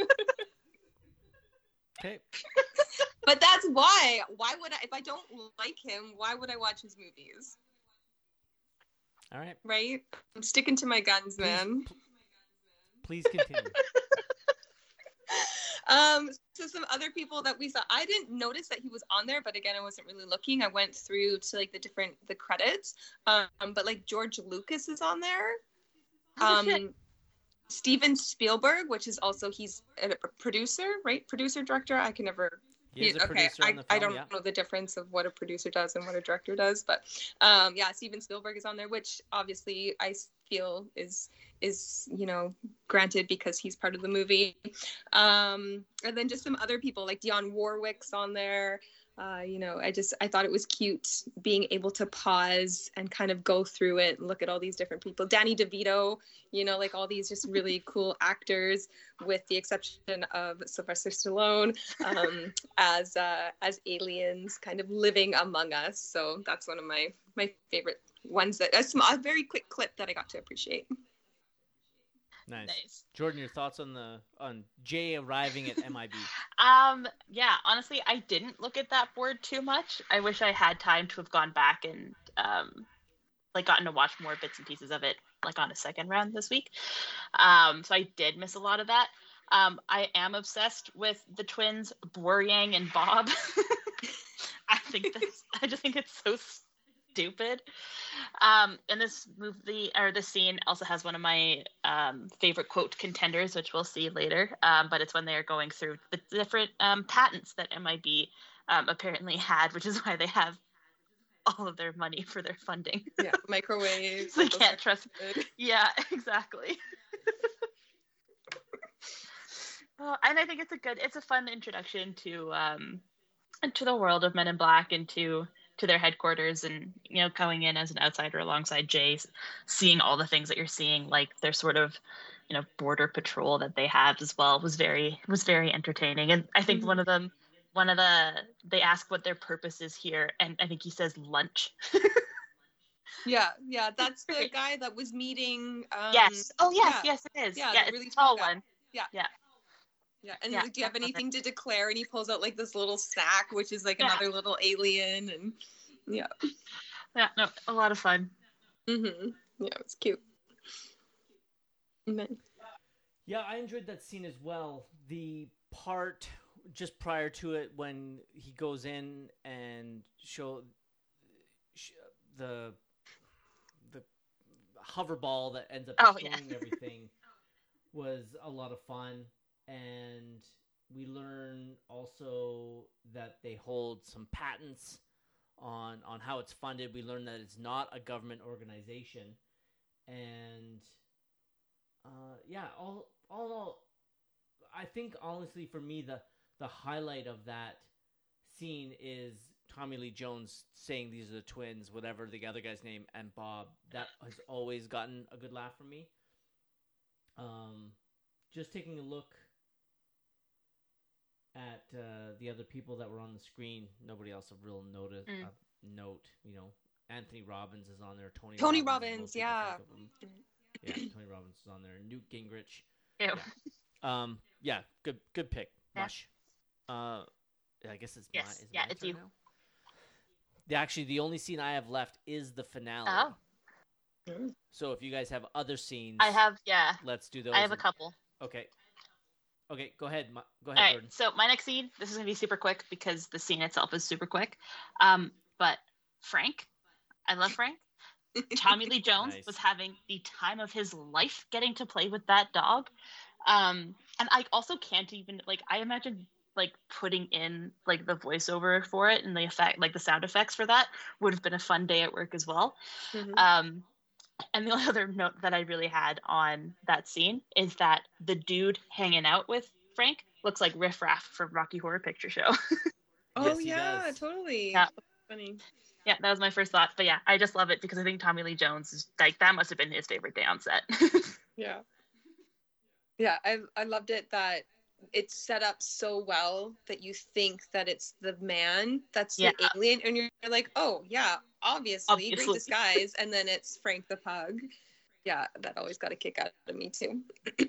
Okay. But that's why. Why would I, if I don't like him, why would I watch his movies? All right. Right? I'm sticking to my guns, man. Please continue. So some other people that we saw, I didn't notice that he was on there, but again, I wasn't really looking. I went through to like the credits. But like George Lucas is on there. Steven Spielberg, which is also, he's a producer, right? Producer, director. I can never. He is a producer on the film, I don't yeah. know the difference of what a producer does and what a director does, but yeah, Steven Spielberg is on there, which obviously I feel is granted because he's part of the movie. And then just some other people like Dionne Warwick's on there. I thought it was cute being able to pause and kind of go through it and look at all these different people. Danny DeVito, like all these just really cool actors, with the exception of Sylvester Stallone, as aliens kind of living among us. So that's one of my favorite ones, a very quick clip that I got to appreciate. Nice. Jordan, your thoughts on Jay arriving at MIB? Yeah, honestly, I didn't look at that board too much. I wish I had time to have gone back and gotten to watch more bits and pieces of it, like on a second round this week. So I did miss a lot of that. I am obsessed with the twins, Boryang and Bob. I just think it's so stupid. And this movie, or this scene, also has one of my favorite quote contenders, which we'll see later. But it's when they are going through the different patents that MIB apparently had, which is why they have all of their money for their funding. Yeah, microwaves. They can't trust. Yeah, exactly. And I think it's a fun introduction to the world of Men in Black and to their headquarters, and going in as an outsider alongside Jay, seeing all the things that you're seeing, like their sort of border patrol that they have as well, was very entertaining. And I think they ask what their purpose is here, and I think he says lunch. Yeah, that's the guy that was meeting. Yes. Oh yes, it is. Yeah, it's really a tall guy. one. Yeah. And Yeah, do you have anything to declare? And he pulls out like this little sack, which is like another little alien, and yeah, no, a lot of fun. Mm-hmm. Yeah, it's cute. Amen. Yeah, I enjoyed that scene as well. The part just prior to it when he goes in and show the hover ball that ends up destroying everything was a lot of fun. And we learn also that they hold some patents on how it's funded. We learn that it's not a government organization. And all in all, I think honestly for me the highlight of that scene is Tommy Lee Jones saying these are the twins, whatever the other guy's name, and Bob. That has always gotten a good laugh from me. Just taking a look at the other people that were on the screen, nobody else of real note. Anthony Robbins is on there. Tony Robbins, yeah. Yeah, Tony Robbins is on there. Newt Gingrich. Ew. Yeah, good pick. Mush. I guess it's yes. my It's turn you. Now? Actually, the only scene I have left is the finale. Oh. So if you guys have other scenes, I have. Yeah. Let's do those. I have a couple. Okay, go ahead. Go ahead, All right, Jordan. so my next scene, this is going to be super quick because the scene itself is super quick. But Frank, I love Frank. Tommy Lee Jones was having the time of his life getting to play with that dog. And I also can't even, I imagine, putting in, the voiceover for it and the effect, the sound effects for that would have been a fun day at work as well. Mm-hmm. And the only other note that I really had on that scene is that the dude hanging out with Frank looks like Riff Raff from Rocky Horror Picture Show. Oh, yes, yeah, totally. Yeah. Funny. Yeah, that was my first thought. But yeah, I just love it because I think Tommy Lee Jones is that must have been his favorite day on set. Yeah. Yeah, I loved it that it's set up so well that you think that it's the man that's the alien, and you're like, oh yeah, obviously. Great disguise, and then it's Frank the pug. Yeah, that always got a kick out of me too.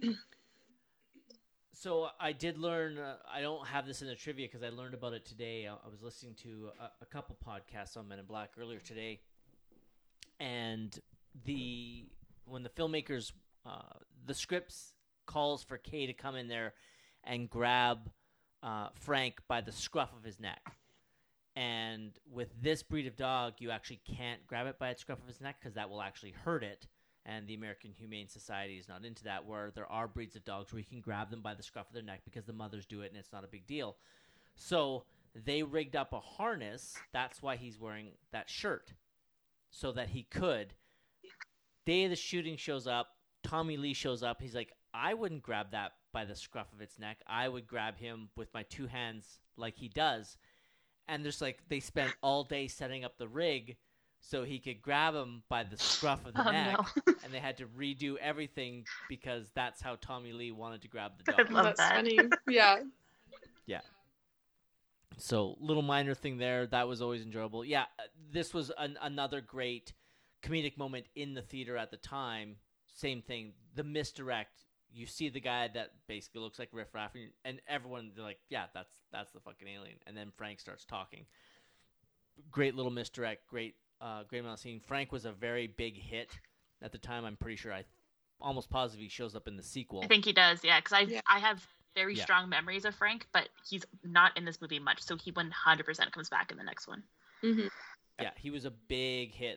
So I did learn, I don't have this in the trivia because I learned about it today. I was listening to a couple podcasts on Men in Black earlier today. And when the filmmakers, the scripts calls for Kay to come in there and grab Frank by the scruff of his neck. And with this breed of dog, you actually can't grab it by its scruff of its neck because that will actually hurt it. And the American Humane Society is not into that, where there are breeds of dogs where you can grab them by the scruff of their neck because the mothers do it and it's not a big deal. So they rigged up a harness. That's why he's wearing that shirt, so that he could. Day of the shooting shows up. Tommy Lee shows up. He's like, I wouldn't grab that by the scruff of its neck. I would grab him with my two hands like he does. And there's they spent all day setting up the rig so he could grab him by the scruff of the neck. No. And they had to redo everything because that's how Tommy Lee wanted to grab the dog. That's funny. Yeah. Yeah. So little minor thing there. That was always enjoyable. Yeah, this was another great comedic moment in the theater at the time. Same thing. The misdirect you see the guy that basically looks like Riff Raff, and everyone, they're like, yeah, that's the fucking alien. And then Frank starts talking. Great little misdirect, great amount of scene. Frank was a very big hit at the time. I'm pretty sure, I almost positive he shows up in the sequel. I think he does, yeah, because I have very strong memories of Frank, but he's not in this movie much, so he 100% comes back in the next one. Mm-hmm. Yeah, he was a big hit.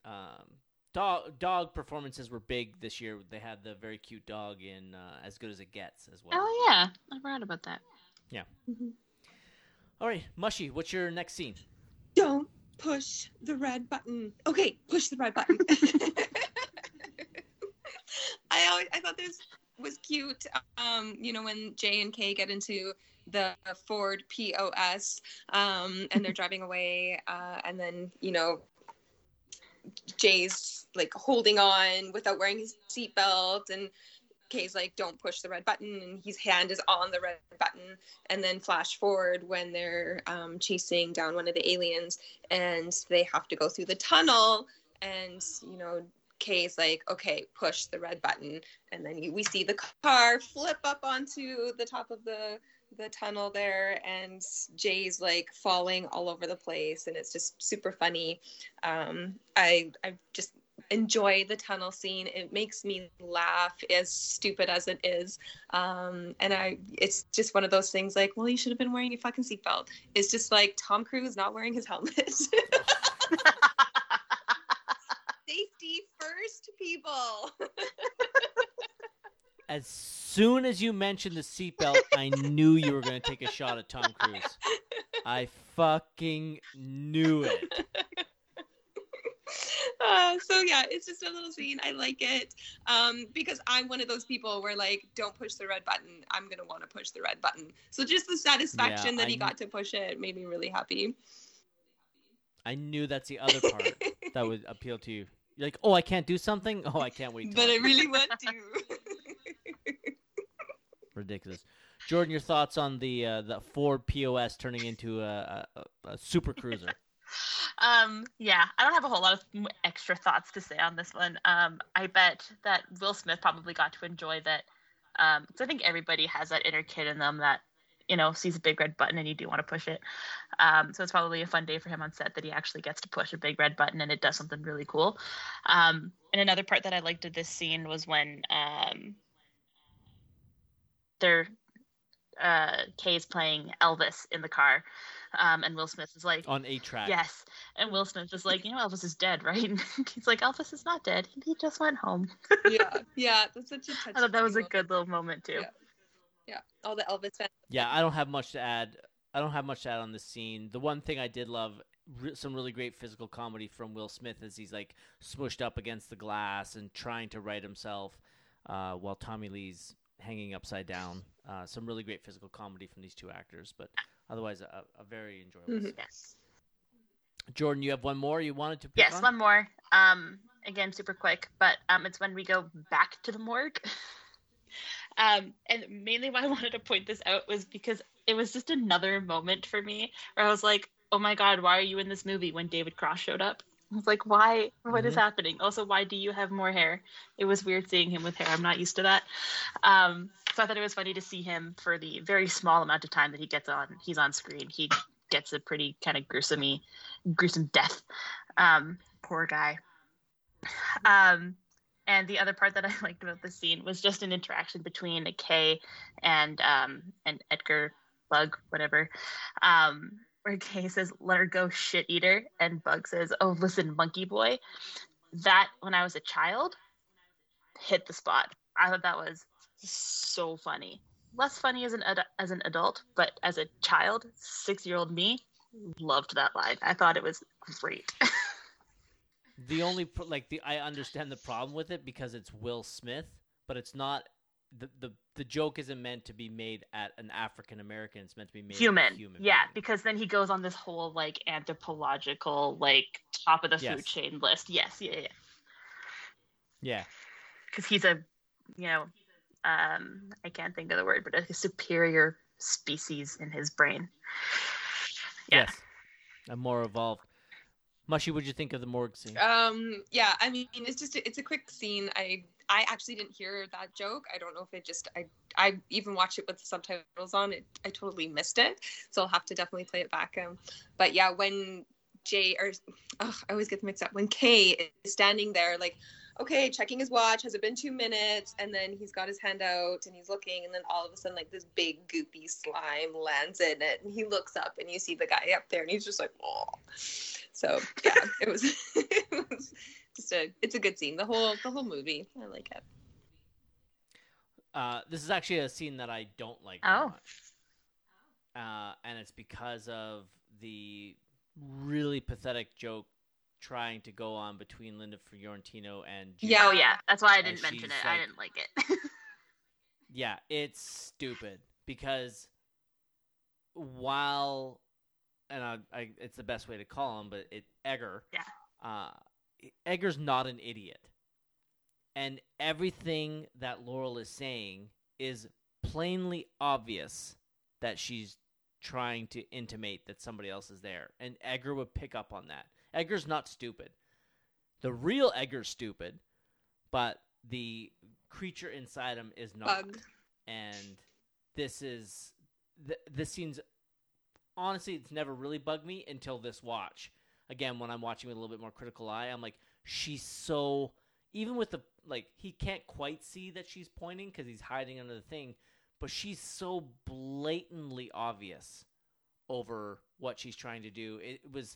Dog performances were big this year. They had the very cute dog in As Good as It Gets as well. Oh yeah, I forgot about that. Yeah. Mm-hmm. All right, Mushy, what's your next scene? Don't push the red button. Okay, push the red button. I thought this was cute. When Jay and Kay get into the Ford POS, and they're driving away, and then Jay's like holding on without wearing his seatbelt, and Kay's like, don't push the red button, and his hand is on the red button. And then flash forward when they're chasing down one of the aliens, and they have to go through the tunnel, and Kay's like, okay, push the red button, and then we see the car flip up onto the top of the tunnel there, and Jay's like falling all over the place, and it's just super funny. I just enjoy the tunnel scene. It makes me laugh, as stupid as it is, and it's just one of those things like, well, you should have been wearing your fucking seatbelt. It's just like Tom Cruise not wearing his helmet. Safety first, people. As soon as you mentioned the seatbelt, I knew you were going to take a shot at Tom Cruise. I fucking knew it. So yeah, it's just a little scene. I like it because I'm one of those people where like, don't push the red button. I'm gonna want to push the red button. So just the satisfaction that he got to push it made me really happy. I knew that's the other part that would appeal to you. You're like, oh, I can't do something? Oh, I can't wait. But I really want to. Ridiculous. Jordan, your thoughts on the Ford POS turning into a super cruiser? Yeah, I don't have a whole lot of extra thoughts to say on this one. I bet that Will Smith probably got to enjoy that. So I think everybody has that inner kid in them that, sees a big red button and you do want to push it. So it's probably a fun day for him on set that he actually gets to push a big red button and it does something really cool. And another part that I liked of this scene was when Kay's playing Elvis in the car. And Will Smith is like, on 8-track. Yes. And Will Smith is like, Elvis is dead, right? And he's like, Elvis is not dead. He just went home. Yeah. That's such a touching. I thought that was a good little moment too. Yeah. All the Elvis fans. Yeah, I don't have much to add. On this scene. The one thing I did love, some really great physical comedy from Will Smith as he's like smushed up against the glass and trying to right himself while Tommy Lee's hanging upside down. Some really great physical comedy from these two actors, but otherwise a very enjoyable scene. Yes. Jordan, you have one more you wanted to pick on? Yes, one more. Again, super quick, but it's when we go back to the morgue. And mainly why I wanted to point this out was because it was just another moment for me where I was like, oh my God, why are you in this movie when David Cross showed up? I was like, why? What is happening? Also, why do you have more hair? It was weird seeing him with hair. I'm not used to that. So I thought it was funny to see him for the very small amount of time that he's on screen. He gets a pretty kind of gruesome death. Poor guy. And the other part that I liked about this scene was just an interaction between Kay and Edgar Bug, whatever. Where Kay says, let her go, shit eater. And Bug says, oh, listen, monkey boy. That, when I was a child, hit the spot. I thought that was so funny. Less funny as an adult, but as a child, 6-year-old me, loved that line. I thought it was great. The only, I understand the problem with it because it's Will Smith, but it's not, the joke isn't meant to be made at an African American. It's meant to be made human. At a human yeah, being. Because then he goes on this whole anthropological top of the food chain list. Yes, yeah. Yeah. Because he's a, I can't think of the word, but a superior species in his brain. Yeah. Yes. A more evolved. Mushy, what'd you think of the morgue scene? Yeah, I mean, it's a quick scene. I actually didn't hear that joke. I don't know if it just I even watched it with the subtitles on. I totally missed it, so I'll have to definitely play it back. But yeah, when I always get them mixed up. When Kay is standing there, like, okay, checking his watch, has it been 2 minutes? And then he's got his hand out and he's looking, and then all of a sudden, like, this big goopy slime lands in it, and he looks up and you see the guy up there, and he's just like, oh. So yeah, it was it's a good scene. The whole movie, I like it. This is actually a scene that I don't like very much. And it's because of the really pathetic joke trying to go on between Linda Fiorentino and Judy. Yeah, that's why I didn't mention it. I didn't like it. Yeah, it's stupid because while, and it's the best way to call him, but Edgar. Yeah. Edgar's not an idiot, and everything that Laurel is saying is plainly obvious that she's trying to intimate that somebody else is there, and Edgar would pick up on that. Edgar's not stupid. The real Edgar's stupid, but the creature inside him is not. Bug. And this scene's honestly, it's never really bugged me until this watch. Again, when I'm watching with a little bit more critical eye, I'm like, she's so, even with the, like, he can't quite see that she's pointing because he's hiding under the thing, but she's so blatantly obvious over what she's trying to do. It was,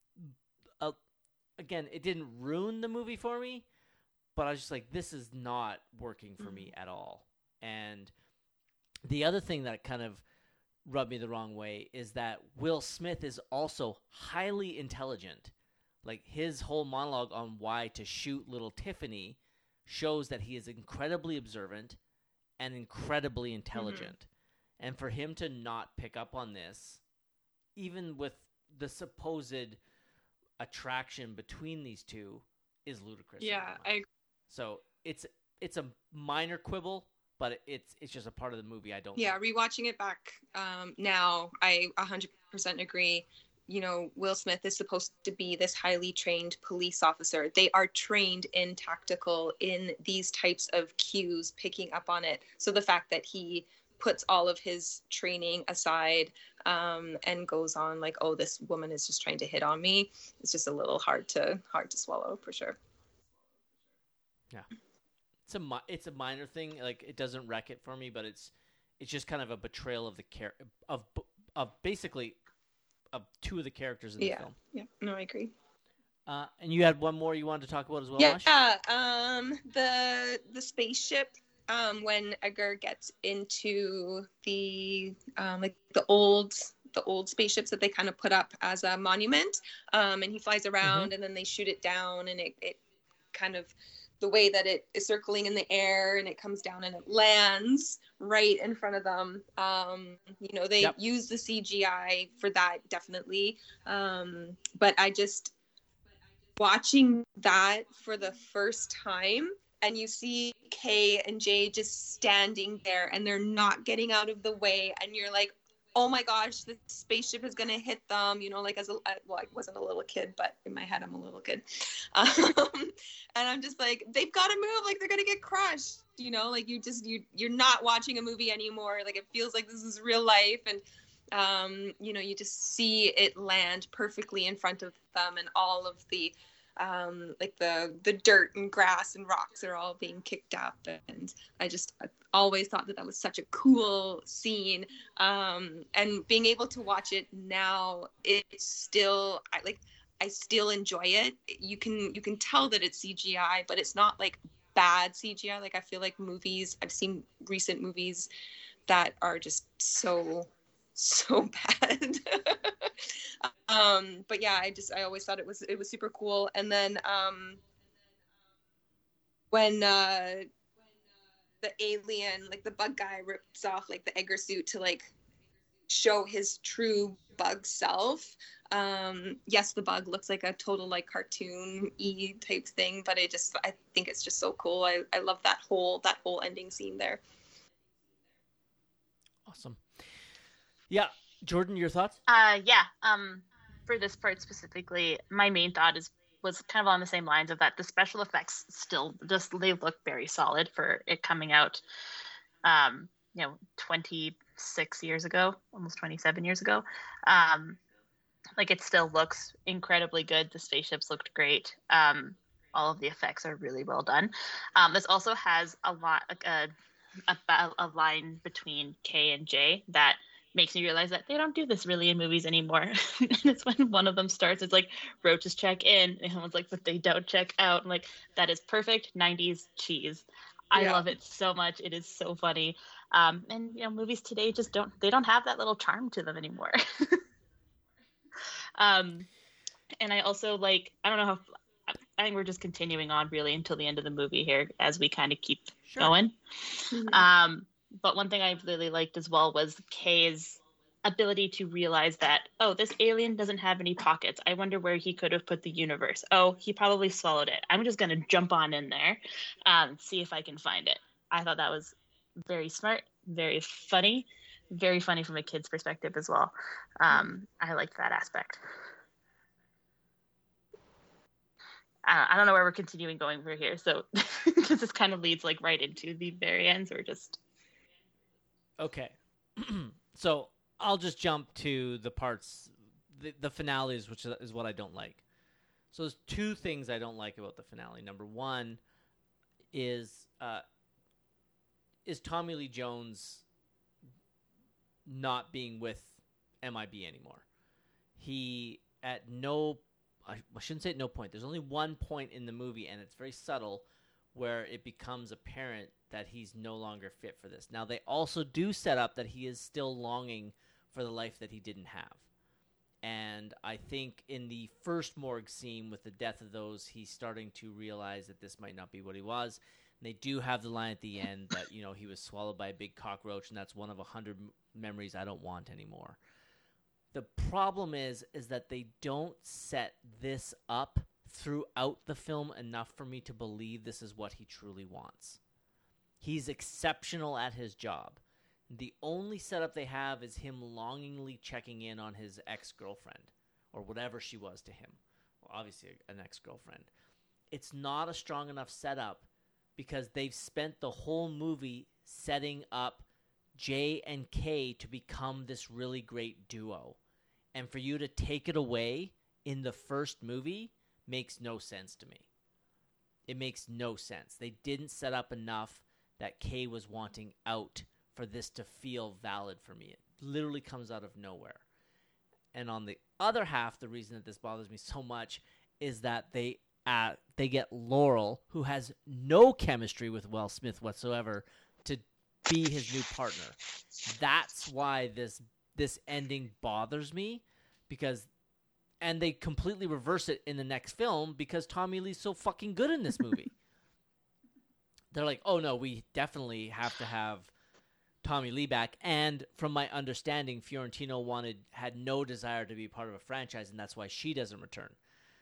again, it didn't ruin the movie for me, but I was just like, this is not working for me at all. And the other thing that kind of rubbed me the wrong way is that Will Smith is also highly intelligent. Like, his whole monologue on why to shoot little Tiffany shows that he is incredibly observant and incredibly intelligent. Mm-hmm. And for him to not pick up on this, even with the supposed attraction between these two, is ludicrous. Yeah, I agree. So it's a minor quibble, but it's just a part of the movie I don't Yeah, like. rewatching it back now, I 100% agree. You know, Will Smith is supposed to be this highly trained police officer. They are trained in tactical, in these types of cues, picking up on it. So the fact that he puts all of his training aside and goes on like, oh, this woman is just trying to hit on me, it's just a little hard to swallow for sure. Yeah. It's a minor thing. Like, it doesn't wreck it for me, but it's just kind of a betrayal of the of basically of two of the characters in the film. Yeah, no, I agree. And you had one more you wanted to talk about as well, Yeah, Ash? the spaceship, when Edgar gets into the like the old spaceships that they kind of put up as a monument, and he flies around, and then they shoot it down, and it kind of, the way that it is circling in the air and it comes down and it lands right in front of them. You know, they use the CGI for that, definitely. But I just, watching that for the first time, and you see Kay and Jay just standing there and they're not getting out of the way, and you're like, oh my gosh, the spaceship is gonna hit them, you know, like I wasn't a little kid, but in my head I'm a little kid. And I'm just like, they've got to move, like they're gonna get crushed, you know, like you're not watching a movie anymore, like it feels like this is real life. And you know, you just see it land perfectly in front of them, and all of the like the dirt and grass and rocks are all being kicked up, and I always thought that was such a cool scene, and being able to watch it now, it's still, I still enjoy it. You can tell that it's CGI, but it's not like bad CGI. Like, I feel like I've seen recent movies that are just so bad. But yeah, I always thought it was super cool. And then when the alien, like the bug guy, rips off like the Edgar suit to like show his true bug self. Yes, the bug looks like a total like cartoon-y type thing, but I think it's just so cool. I love that whole ending scene there. Awesome. Yeah, Jordan, your thoughts? Yeah. for this part specifically, my main thought was kind of on the same lines of that the special effects still just they look very solid for it coming out 26 years ago, almost 27 years ago. Like it still looks incredibly good. The spaceships looked great. All of the effects are really well done. This also has a lot a line between K and J that makes me realize that they don't do this really in movies anymore. And it's when one of them starts, it's like roaches check in, and someone's like, but they don't check out. I'm like, that is perfect 90s cheese. I love it so much. It is so funny. And movies today just don't have that little charm to them anymore. And I also I don't know I think we're just continuing on really until the end of the movie here as we kind of keep going. Mm-hmm. But one thing I really liked as well was Kay's ability to realize that, oh, this alien doesn't have any pockets. I wonder where he could have put the universe. Oh, he probably swallowed it. I'm just going to jump on in there, see if I can find it. I thought that was very smart, very funny from a kid's perspective as well. I liked that aspect. I don't know where we're continuing going for here, so because this kind of leads right into the very end, so we're just... Okay. So I'll just jump to the parts, the finales, which is what I don't like. So there's two things I don't like about the finale. Number one is Tommy Lee Jones not being with MIB anymore. He at no, I shouldn't say at no point. There's only one point in the movie, and it's very subtle, where it becomes apparent that he's no longer fit for this. Now, they also do set up that he is still longing for the life that he didn't have. And I think in the first morgue scene with the death of those, he's starting to realize that this might not be what he was. And they do have the line at the end that, he was swallowed by a big cockroach, and that's one of 100 memories I don't want anymore. The problem is that they don't set this up throughout the film enough for me to believe this is what he truly wants. He's exceptional at his job. The only setup they have is him longingly checking in on his ex-girlfriend, or whatever she was to him. Well, obviously an ex-girlfriend. It's not a strong enough setup because they've spent the whole movie setting up J and K to become this really great duo. And for you to take it away in the first movie makes no sense to me. It makes no sense. They didn't set up enough that Kay was wanting out for this to feel valid for me. It literally comes out of nowhere. And on the other half, the reason that this bothers me so much is that they get Laurel, who has no chemistry with Will Smith whatsoever, to be his new partner. That's why this ending bothers me, and they completely reverse it in the next film because Tommy Lee's so fucking good in this movie. They're like, oh no, we definitely have to have Tommy Lee back. And from my understanding, Fiorentino had no desire to be part of a franchise, and that's why she doesn't return.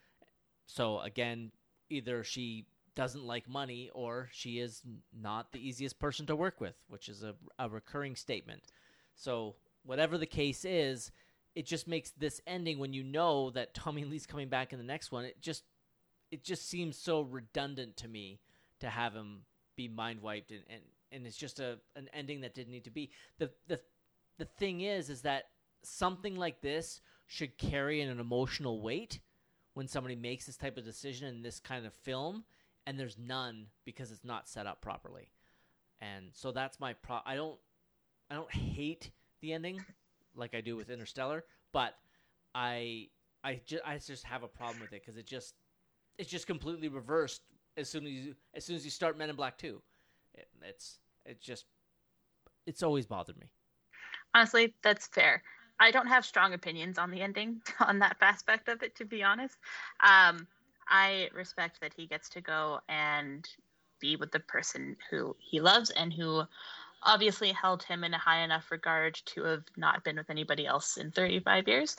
So again, either she doesn't like money or she is not the easiest person to work with, which is a recurring statement. So whatever the case is, it just makes this ending, when you know that Tommy Lee's coming back in the next one, it just seems so redundant to me to have him be mind wiped, and it's just an ending that didn't need to be. The thing is that something like this should carry an emotional weight when somebody makes this type of decision in this kind of film, and there's none because it's not set up properly. And so that's my I don't hate the ending like I do with Interstellar, but I just have a problem with it because it's just completely reversed as soon as you start Men in Black 2. It's always bothered me. Honestly, that's fair. I don't have strong opinions on the ending, on that aspect of it, to be honest. I respect that he gets to go and be with the person who he loves and who obviously held him in a high enough regard to have not been with anybody else in 35 years.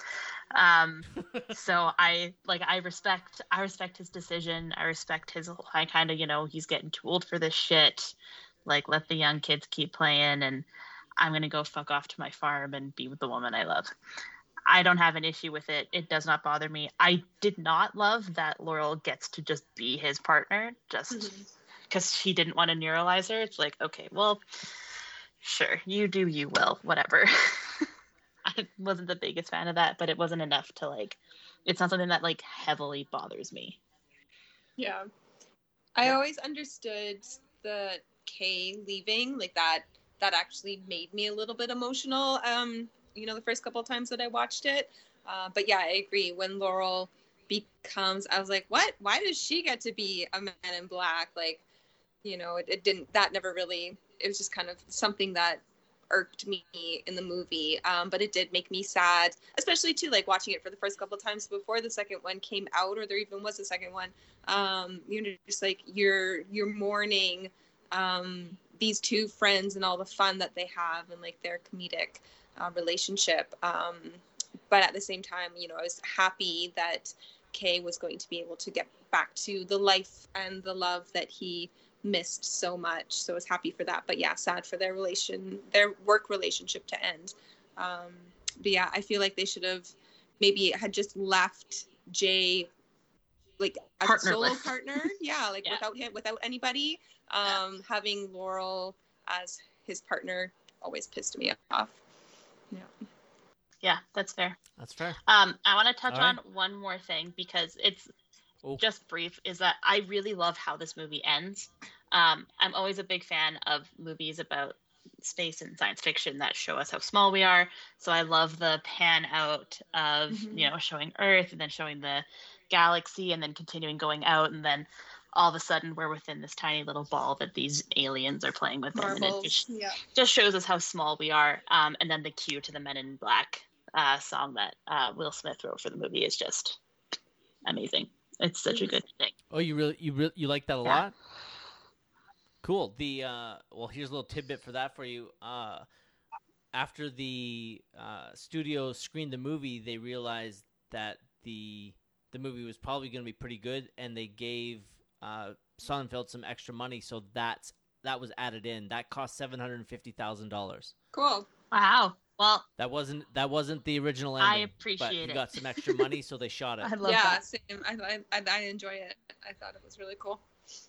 So I respect his decision. I respect I kind of, he's getting too old for this shit. Let the young kids keep playing, and I'm going to go fuck off to my farm and be with the woman I love. I don't have an issue with it. It does not bother me. I did not love that Laurel gets to just be his partner just because she didn't want to neuralize her. It's like, okay, well, sure, you do you, Will, whatever. I wasn't the biggest fan of that, but it wasn't enough to like, it's not something that like heavily bothers me. Yeah. I always understood the Kay leaving, like that actually made me a little bit emotional. The first couple of times that I watched it. But yeah, I agree. When Laurel becomes, I was like, what? Why does she get to be a Man in Black? Like, it didn't, that never really, it was just kind of something that irked me in the movie. But it did make me sad, especially too, like watching it for the first couple of times before the second one came out, or there even was a second one. Just like you're mourning these two friends and all the fun that they have and like their comedic relationship. But at the same time, I was happy that Kay was going to be able to get back to the life and the love that he missed so much. So I was happy for that. But yeah, sad for their work relationship to end. But yeah, I feel like they should have maybe had just left Jay like as a solo partner. Yeah, like without him, without anybody. Having Laurel as his partner always pissed me off. Yeah, that's fair. That's fair. I want to touch on one more thing because it's just brief, is that I really love how this movie ends. I'm always a big fan of movies about space and science fiction that show us how small we are. So I love the pan out of, showing Earth and then showing the galaxy and then continuing going out, and then all of a sudden we're within this tiny little ball that these aliens are playing with. And it just shows us how small we are. And then the cue to the Men in Black song that Will Smith wrote for the movie is just amazing. It's such a good thing. Oh, you like that a lot? Cool. The here's a little tidbit for that for you. After the studio screened the movie, they realized that the movie was probably going to be pretty good, and they gave Sonnenfeld some extra money, so that was added in. That cost $750,000. Cool. Wow. Well, that wasn't the original ending. I appreciate it. You got some extra money, so they shot it. I love that. Same. I enjoy it. I thought it was really cool.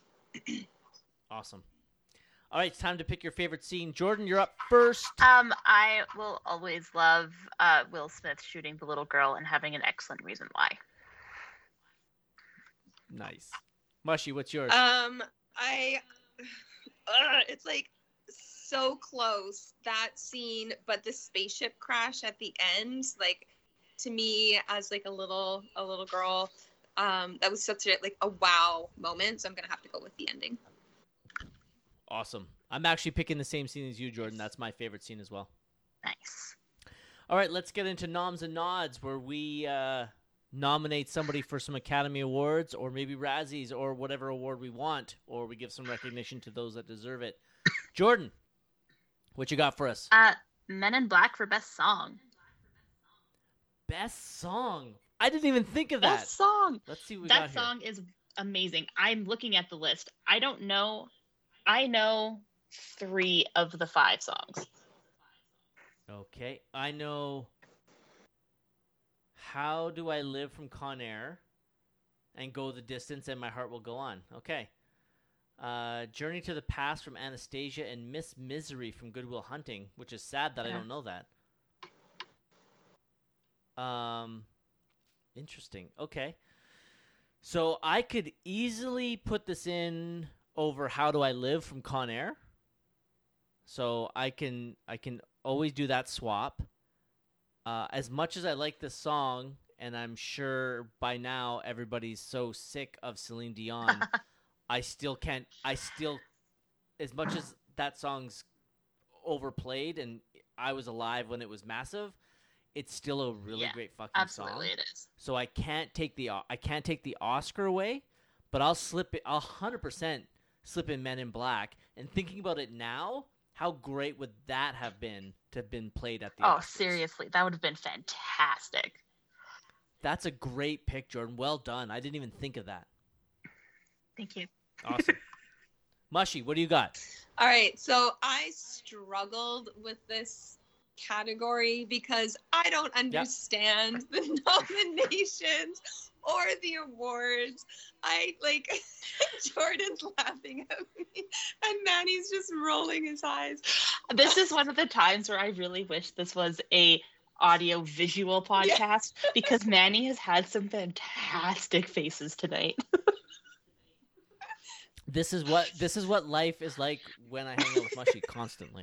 Awesome. All right, it's time to pick your favorite scene. Jordan, you're up first. I will always love Will Smith shooting the little girl and having an excellent reason why. Nice. Mushy, what's yours? It's like so close, that scene, but the spaceship crash at the end, like, to me as like a little girl, that was such a wow moment. So I'm gonna have to go with the ending. Awesome. I'm actually picking the same scene as you, Jordan. That's my favorite scene as well. Nice. All right, let's get into noms and nods, where we nominate somebody for some Academy Awards or maybe Razzies or whatever award we want, or we give some recognition to those that deserve it. Jordan, what you got for us? Men in Black for Best Song. Best Song? I didn't even think of that. Best Song! Let's see what we got here. That song is amazing. I'm looking at the list. I don't know. I know 3 of the 5 songs. Okay. I know How Do I Live from Con Air and Go the Distance and My Heart Will Go On. Okay. Journey to the Past from Anastasia and Miss Misery from Good Will Hunting, which is sad that I don't know that. Interesting. Okay. So I could easily put this in over How Do I Live from Con Air. So I can always do that swap. As much as I like this song, and I'm sure by now everybody's so sick of Celine Dion, as much as that song's overplayed and I was alive when it was massive, it's still a really great fucking absolutely song. It is. So I can't take the Oscar away, but I'll 100% slip in Men in Black. And thinking about it now, how great would that have been to have been played at the Oscars? Seriously, that would have been fantastic. That's a great pick, Jordan. Well done. I didn't even think of that. Thank you. Awesome. Mushy, what do you got? All right, so I struggled with this category because I don't understand the nominations or the awards. I like Jordan's laughing at me and Manny's just rolling his eyes. This is one of the times where I really wish this was a audio visual podcast because Manny has had some fantastic faces tonight. This is what life is like when I hang out with Mushy constantly.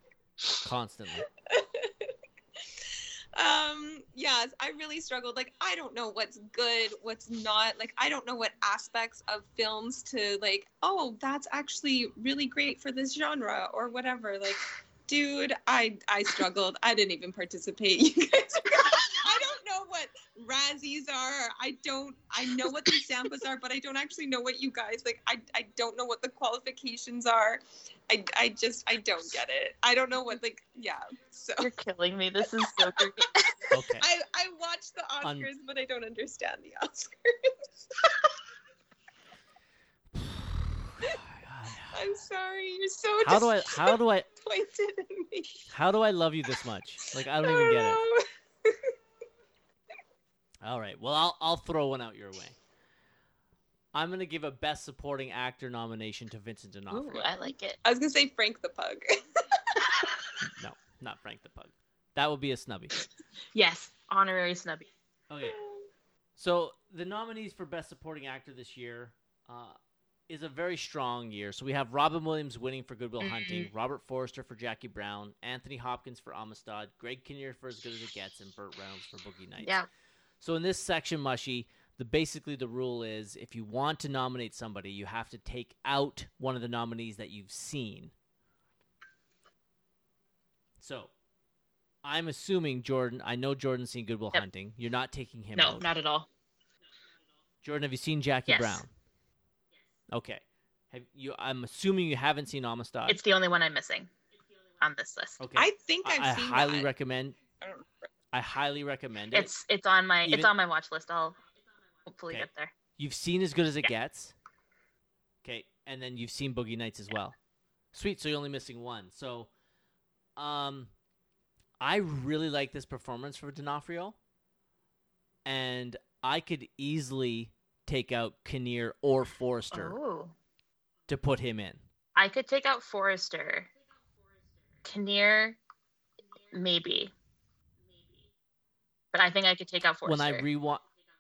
Yes, I really struggled. Like, I don't know what's good, what's not. Like, I don't know what aspects of films to like, oh, that's actually really great for this genre or whatever. Like, dude, I struggled. I didn't even participate. You guys I don't know what Razzies are. I know what the Zampas are, but I don't actually know what you guys like. I don't know what the qualifications are. I don't get it. I don't know what so You're killing me. This is so great. Okay. I watched the Oscars, but I don't understand the Oscars. I'm sorry. You're so How do I disappointed in me. How do I love you this much? Like, I don't even get it. All right. Well, I'll throw one out your way. I'm going to give a Best Supporting Actor nomination to Vincent D'Onofrio. Ooh, I like it. I was going to say Frank the Pug. No, not Frank the Pug. That would be a snubby. Yes, honorary snubby. Okay. So the nominees for Best Supporting Actor this year is a very strong year. So we have Robin Williams winning for Good Will Hunting, Robert Forster for Jackie Brown, Anthony Hopkins for Amistad, Greg Kinnear for As Good as It Gets, and Burt Reynolds for Boogie Nights. Yeah. So in this section, Mushy, basically the rule is if you want to nominate somebody, you have to take out one of the nominees that you've seen. So I'm assuming Jordan. I know Jordan's seen Good Will Hunting. You're not taking him out. No, not at all. Jordan, have you seen Jackie Brown? Okay. I'm assuming you haven't seen Amistad. It's the only one I'm missing on this list. Okay. I think I've seen highly that. recommend. I highly recommend it. It's on my watch list. I'll hopefully get there. You've seen As Good as It Gets. Okay, and then you've seen Boogie Nights as well. Sweet. So you're only missing one. So, I really like this performance for D'Onofrio, and I could easily take out Kinnear or Forster to put him in. I could take out Forrester. Kinnear, maybe. But I think I could take out Forrester. When I rewatch...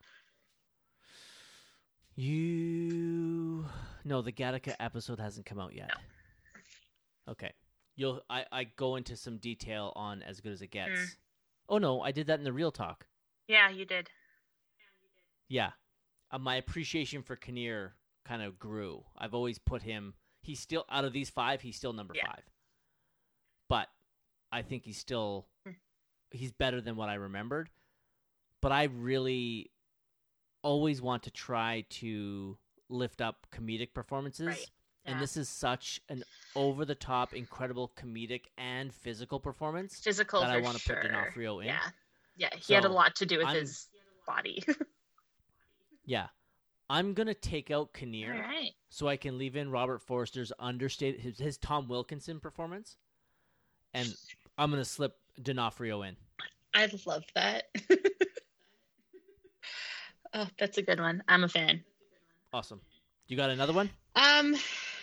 No, the Gattaca episode hasn't come out yet. No. Okay. I go into some detail on As Good as It Gets. Oh, no, I did that in the Real Talk. Yeah, you did. Yeah. My appreciation for Kinnear kind of grew. I've always put him... He's still, out of these five, he's still number 5. But I think he's still... He's better than what I remembered. But I really always want to try to lift up comedic performances. Right. Yeah. And this is such an over-the-top, incredible comedic and physical performance Physical that I for want to put sure. D'Onofrio in. Yeah, he had a lot to do with his body. Yeah. I'm going to take out Kinnear All right. so I can leave in Robert Forster's understated, his Tom Wilkinson performance, and I'm going to slip D'Onofrio in. I love that. Oh, that's a good one. I'm a fan. Awesome. You got another one? I'm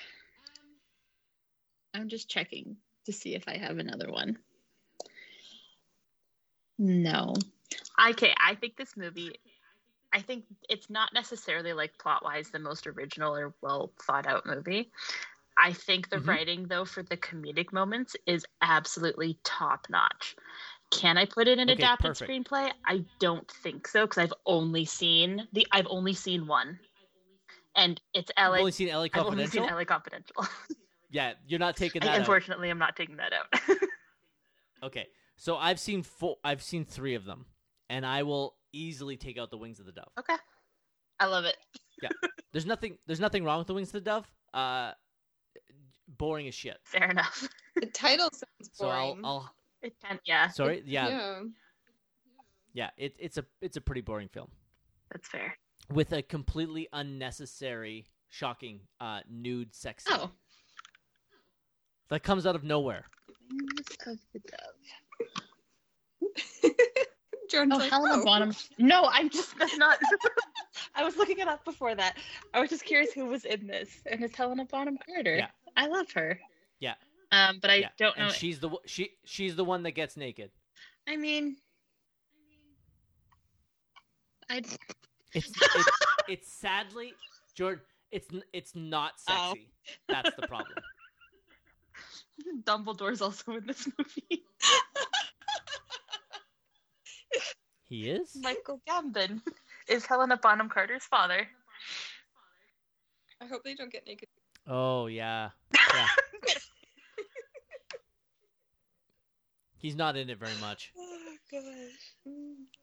just checking to see if I have another one. No. Okay, I think this movie, I think it's not necessarily like plot-wise the most original or well thought out movie. I think the writing though for the comedic moments is absolutely top notch. Can I put it in adapted screenplay? I don't think so because I've only seen one, and it's LA. You've only seen LA Confidential? I've only seen LA Confidential. Yeah, you're not taking that out. Unfortunately, I'm not taking that out. Okay, so I've seen 3 of them, and I will easily take out The Wings of the Dove. Okay, I love it. Yeah, there's nothing wrong with The Wings of the Dove. Boring as shit. Fair enough. The title sounds So boring. I'll It can, yeah. Sorry, Yeah. Yeah, it's a pretty boring film That's fair. with a completely unnecessary, shocking nude sex scene. Oh. That comes out of nowhere. Wings of the Dove. Jordan's Oh, like, Helena oh. Bonham. No, that's not. I was looking it up before that. I was just curious who was in this, and it's Helena Bonham Carter. Yeah. I love her. Yeah. But I don't know. And she's the one that gets naked. I mean, It's sadly, Jordan. It's not Oh. sexy. That's the problem. Dumbledore's also in this movie. He is. Michael Gambon is Helena Bonham Carter's father. I hope they don't get naked. Oh yeah. Yeah. He's not in it very much. Oh gosh.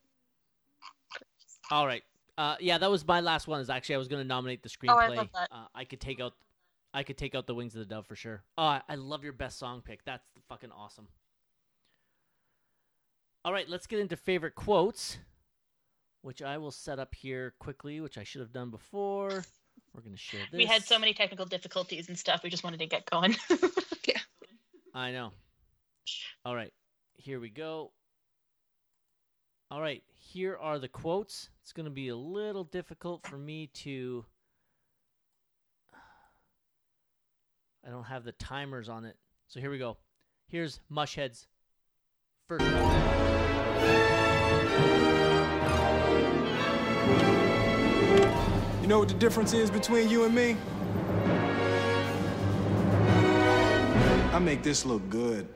All right. Yeah, that was my last one. Is actually I was going to nominate the screenplay. Oh, I love that. I could take out the Wings of the Dove for sure. Oh, I love your best song pick. That's fucking awesome. All right, let's get into favorite quotes, which I will set up here quickly, which I should have done before. We're going to share this. We had so many technical difficulties and stuff. We just wanted to get going. Yeah. I know. All right, here we go. All right, here are the quotes. It's going to be a little difficult for me to... I don't have the timers on it. So here we go. Here's Mushhead's first one. You know what the difference is between you and me? I make this look good.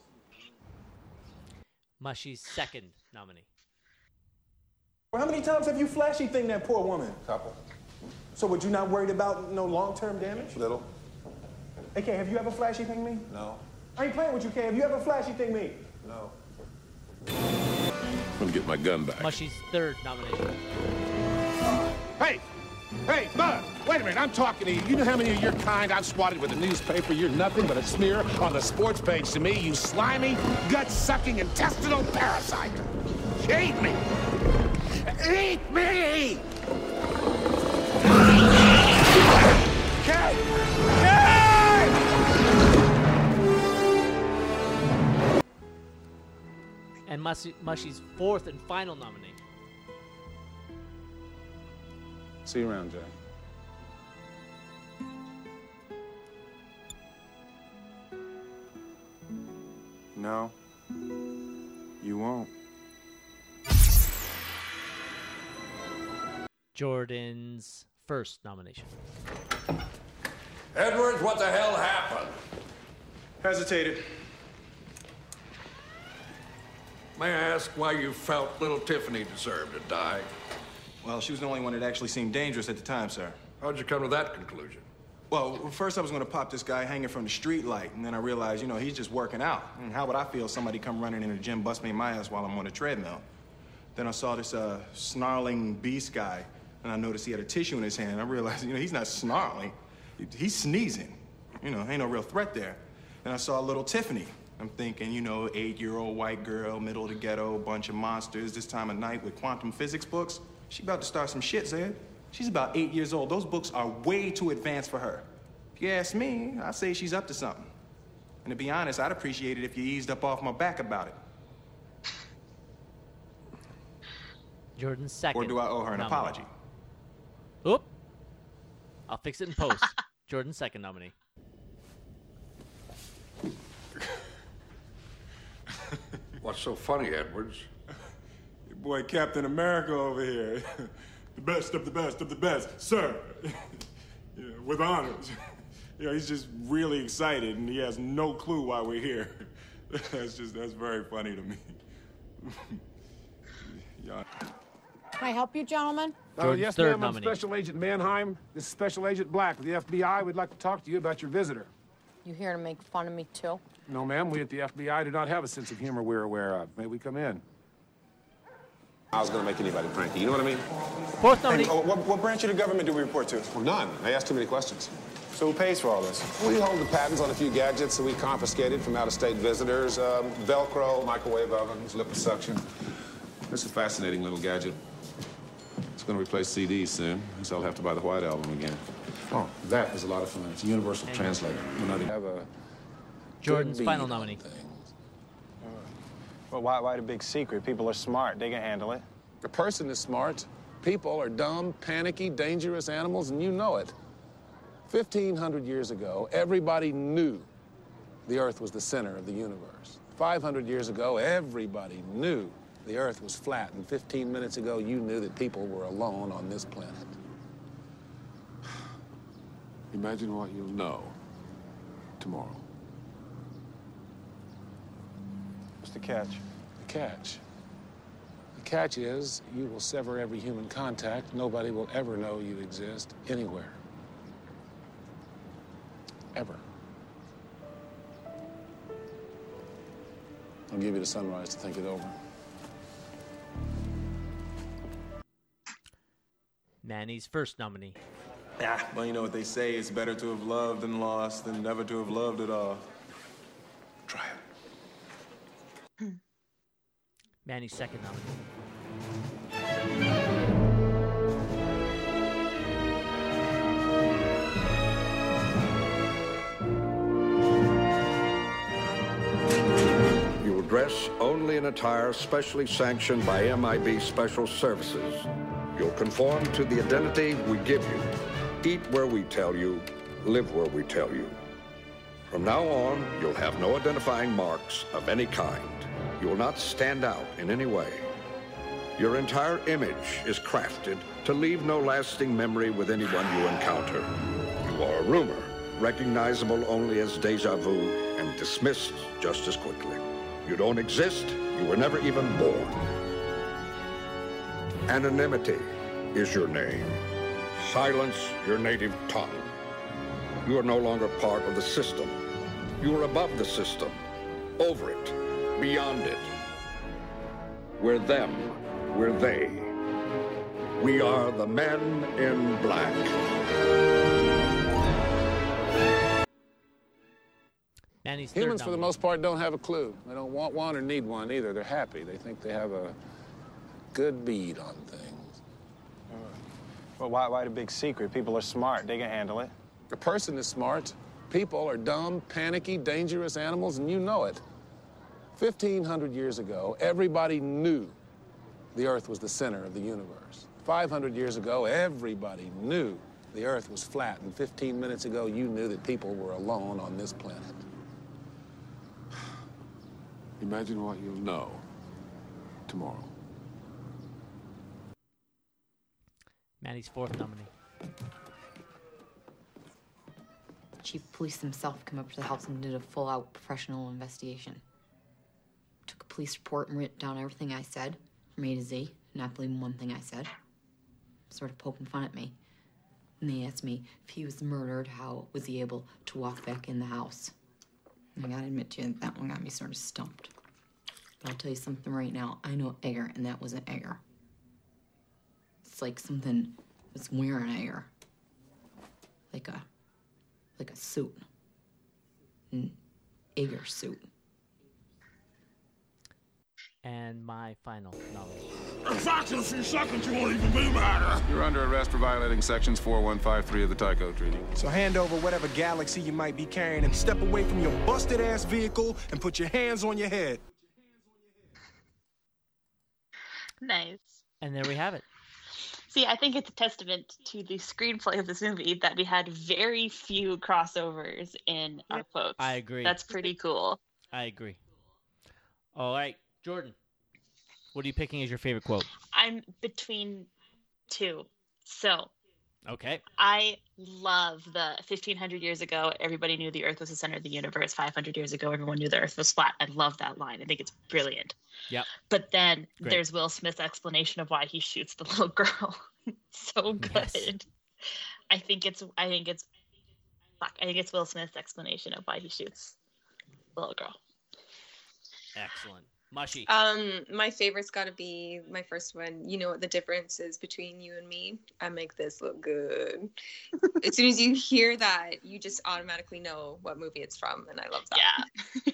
Mushy's second nominee. Well, how many times have you flashy-thinged that poor woman? Couple. So would you not worried about no long-term damage? Little. Hey, Kay, have you ever flashy-thinged me? No. I ain't playing with you, Kay. Have you ever flashy-thinged me? No. I'm gonna get my gun back. Mushy's third nomination. Hey! Hey, Bud! Wait a minute, I'm talking to you. You know how many of your kind I've swatted with the newspaper? You're nothing but a smear on the sports page to me, you slimy, gut-sucking, intestinal parasite. Eat me! Eat me! Kay! Kay! And Mushy's fourth and final nominee. See you around, Jay. No. You won't. Jordan's first nomination. Edwards, what the hell happened? Hesitated. May I ask why you felt little Tiffany deserved to die? Well, she was the only one that actually seemed dangerous at the time, sir. How'd you come to that conclusion? Well, first I was going to pop this guy hanging from the street light, and then I realized, he's just working out. And how would I feel if somebody come running in the gym, bust me in my ass while I'm on the treadmill? Then I saw this snarling beast guy, and I noticed he had a tissue in his hand. I realized, he's not snarling. He's sneezing. Ain't no real threat there. And I saw little Tiffany. I'm thinking, 8-year-old white girl, middle of the ghetto, bunch of monsters, this time of night with quantum physics books. She about to start some shit, Zed. She's about 8 years old. Those books are way too advanced for her. If you ask me, I'd say she's up to something. And to be honest, I'd appreciate it if you eased up off my back about it. Jordan's second. Or do I owe her an nominee. apology? Oop. I'll fix it in post. Jordan's second nominee. What's so funny, Edwards? Your boy Captain America over here. The best of the best of the best, sir. With honors. He's just really excited and he has no clue why we're here. That's very funny to me. Yeah. Can I help you, gentlemen? Jordan's Yes, third ma'am. I'm nominee. Special Agent Mannheim. This is Special Agent Black with the FBI. We'd like to talk to you about your visitor. You here to make fun of me, too? No, ma'am. We at the FBI do not have a sense of humor we're aware of. May we come in? I was gonna make anybody cranky, you know what I mean? Fourth Hey, nominee. what branch of the government do we report to? Well, none. They asked too many questions. So who pays for all this? We hold the patents on a few gadgets that we confiscated from out-of-state visitors. Velcro, microwave ovens, liposuction. This is a fascinating little gadget. It's gonna replace CDs soon, so I'll have to buy the White Album again. Oh, that is a lot of fun. It's a universal translator. We're not even have a Jordan's good final beat on nominee. things. Well, why the big secret? People are smart. They can handle it. A person is smart. People are dumb, panicky, dangerous animals, and you know it. 1,500 years ago, everybody knew the Earth was the center of the universe. 500 years ago, everybody knew the Earth was flat. And 15 minutes ago, you knew that people were alone on this planet. Imagine what you'll know tomorrow. What's the catch? The catch? The catch is you will sever every human contact. Nobody will ever know you exist anywhere. Ever. I'll give you the sunrise to think it over. Manny's first nominee. Yeah, well, you know what they say. It's better to have loved and lost than never to have loved at all. Try it. Manny's second nominee. You will dress only in attire specially sanctioned by MIB Special Services. You'll conform to the identity we give you. Eat where we tell you, live where we tell you. From now on, you'll have no identifying marks of any kind. You will not stand out in any way. Your entire image is crafted to leave no lasting memory with anyone you encounter. You are a rumor, recognizable only as deja vu and dismissed just as quickly. You don't exist. You were never even born. Anonymity is your name. Silence your native tongue. You are no longer part of the system. You are above the system, over it, beyond it. We're them, we're they. We are the men in black. Manny's Humans, for the most part, don't have a clue. They don't want one or need one either. They're happy. They think they have a good bead on things. Well, why the big secret? People are smart. They can handle it. A person is smart. People are dumb, panicky, dangerous animals, and you know it. 1,500 years ago, everybody knew the Earth was the center of the universe. 500 years ago, everybody knew the Earth was flat. And 15 minutes ago, you knew that people were alone on this planet. Imagine what you'll know tomorrow. Manny's fourth nominee. Chief of Police himself came up to the house and did a full-out professional investigation. Took a police report and wrote down everything I said, from A to Z, not believing one thing I said. Sort of poking fun at me. And they asked me if he was murdered, how was he able to walk back in the house? And I gotta admit to you, that one got me sort of stumped. But I'll tell you something right now. I know Egger, and that wasn't Egger. It's like something was wearing Egger. Like a suit. An Egger suit. And my final nominee. In a few seconds, you won't even be mad. You're under arrest for violating sections 4153 of the Tycho Treaty. So hand over whatever galaxy you might be carrying and step away from your busted-ass vehicle and put your hands on your head. Nice. And there we have it. See, I think it's a testament to the screenplay of this movie that we had very few crossovers in our quotes. I agree. That's pretty cool. I agree. All right, Jordan, what are you picking as your favorite quote? I'm between two. So, okay. I love the 1,500 years ago, everybody knew the Earth was the center of the universe. 500 years ago, everyone knew the Earth was flat. I love that line. I think it's brilliant. Yep. But then Great. there's Will Smith's explanation of why he shoots the little girl. So good. Yes. I think it's Will Smith's explanation of why he shoots the little girl. Excellent. Mushy. My favorite's got to be my first one. You know what the difference is between you and me? I make this look good. As soon as you hear that, you just automatically know what movie it's from, and I love that.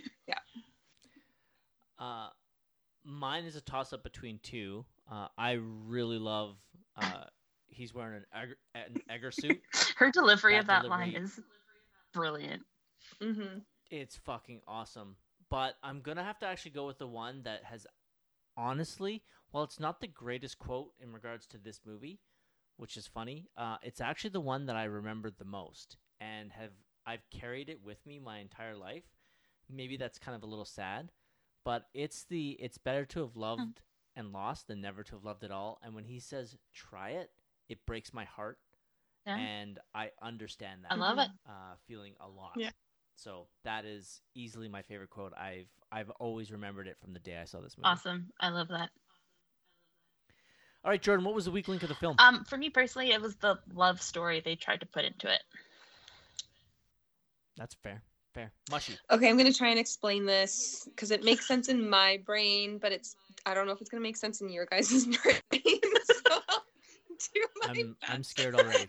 Yeah. Mine is a toss-up between two. I really love. He's wearing an Egger suit. Her delivery of that line is brilliant. Mm-hmm. It's fucking awesome. but I'm going to have to actually go with the one that has, honestly, while it's not the greatest quote in regards to this movie, which is funny, it's actually the one that I remember the most and I've carried it with me my entire life. Maybe that's kind of a little sad, but it's better to have loved and lost than never to have loved at all. And when he says, try it, it breaks my heart. Yeah. And I understand that. I love it. Feeling a lot. Yeah. So that is easily my favorite quote. I've always remembered it from the day I saw this movie. Awesome. I love that. All right, Jordan, what was the weak link of the film? For me personally, it was the love story they tried to put into it. That's fair. Mushy. Okay, I'm going to try and explain this because it makes sense in my brain, but I don't know if it's going to make sense in your guys' brain. So I'm scared already.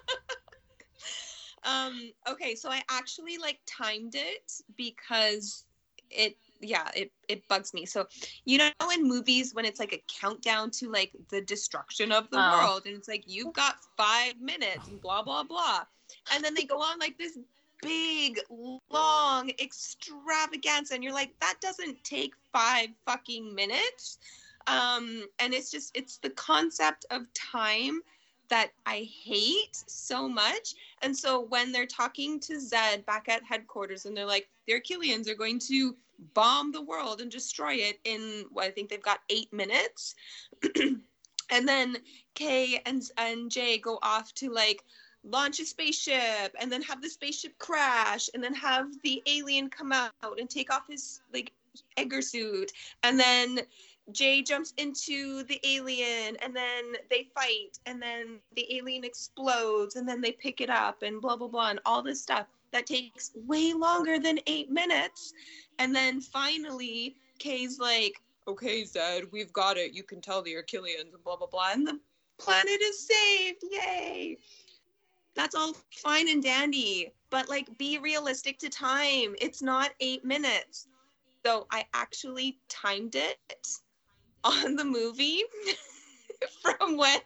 Okay, so I actually timed it because it bugs me. So you know in movies when it's a countdown to the destruction of the world, and it's you've got 5 minutes and blah blah blah, and then they go on this big long extravaganza, and you're that doesn't take 5 fucking minutes. And it's the concept of time that I hate so much. And so when they're talking to Zed back at headquarters and they're the Arquillians are going to bomb the world and destroy it in I think they've got 8 minutes. And then Kay and Jay go off to launch a spaceship and then have the spaceship crash and then have the alien come out and take off his Edgar suit, and then Jay jumps into the alien and then they fight and then the alien explodes and then they pick it up and blah blah blah and all this stuff that takes way longer than 8 minutes. And then finally Kay's okay Zed, we've got it, you can tell the Arquillians and blah blah blah, and the planet is saved, yay. That's all fine and dandy, but be realistic to time. It's not 8 minutes. So I actually timed it on the movie from when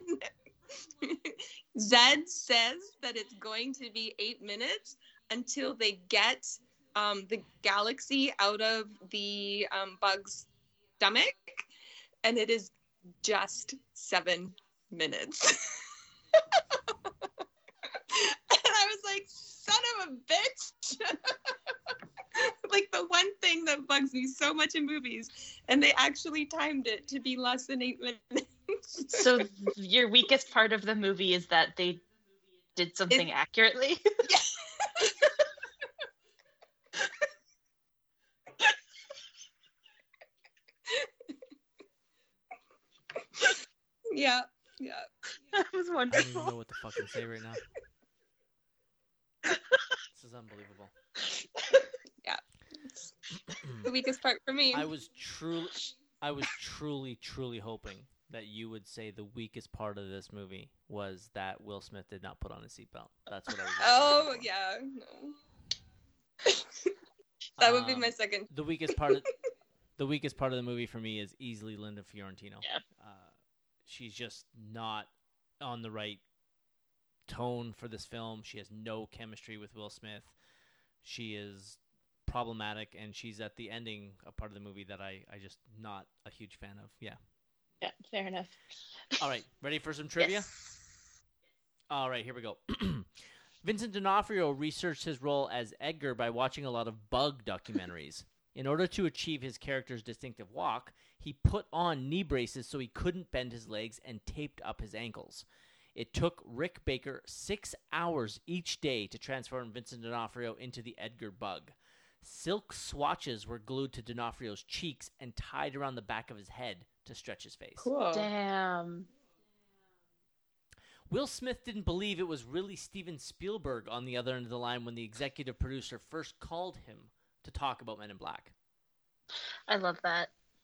Zed says that it's going to be 8 minutes until they get the galaxy out of the bug's stomach, and it is just 7 minutes. And I was son of a bitch. The one thing that bugs me so much in movies, and they actually timed it to be less than 8 minutes. So your weakest part of the movie is that they did something accurately? Yeah. That was I wonderful. don't even know what to fucking say right now. This is unbelievable. Yeah. The weakest part for me. I was truly hoping that you would say the weakest part of this movie was that Will Smith did not put on a seatbelt. That's what I was. Oh yeah, no. That would be my second. The weakest part of the movie for me is easily Linda Fiorentino. Yeah. She's just not on the right tone for this film. She has no chemistry with Will Smith. She is problematic, and she's at the ending, a part of the movie that I just not a huge fan of. Yeah, fair enough. All right, ready for some trivia? Yes. All right, here we go. Vincent D'Onofrio researched his role as Edgar by watching a lot of bug documentaries. In order to achieve his character's distinctive walk, he put on knee braces so he couldn't bend his legs and taped up his ankles. It took Rick Baker 6 hours each day to transform Vincent D'Onofrio into the Edgar bug. Silk swatches were glued to D'Onofrio's cheeks and tied around the back of his head to stretch his face. Cool. Damn. Will Smith didn't believe it was really Steven Spielberg on the other end of the line when the executive producer first called him to talk about Men in Black. I love that.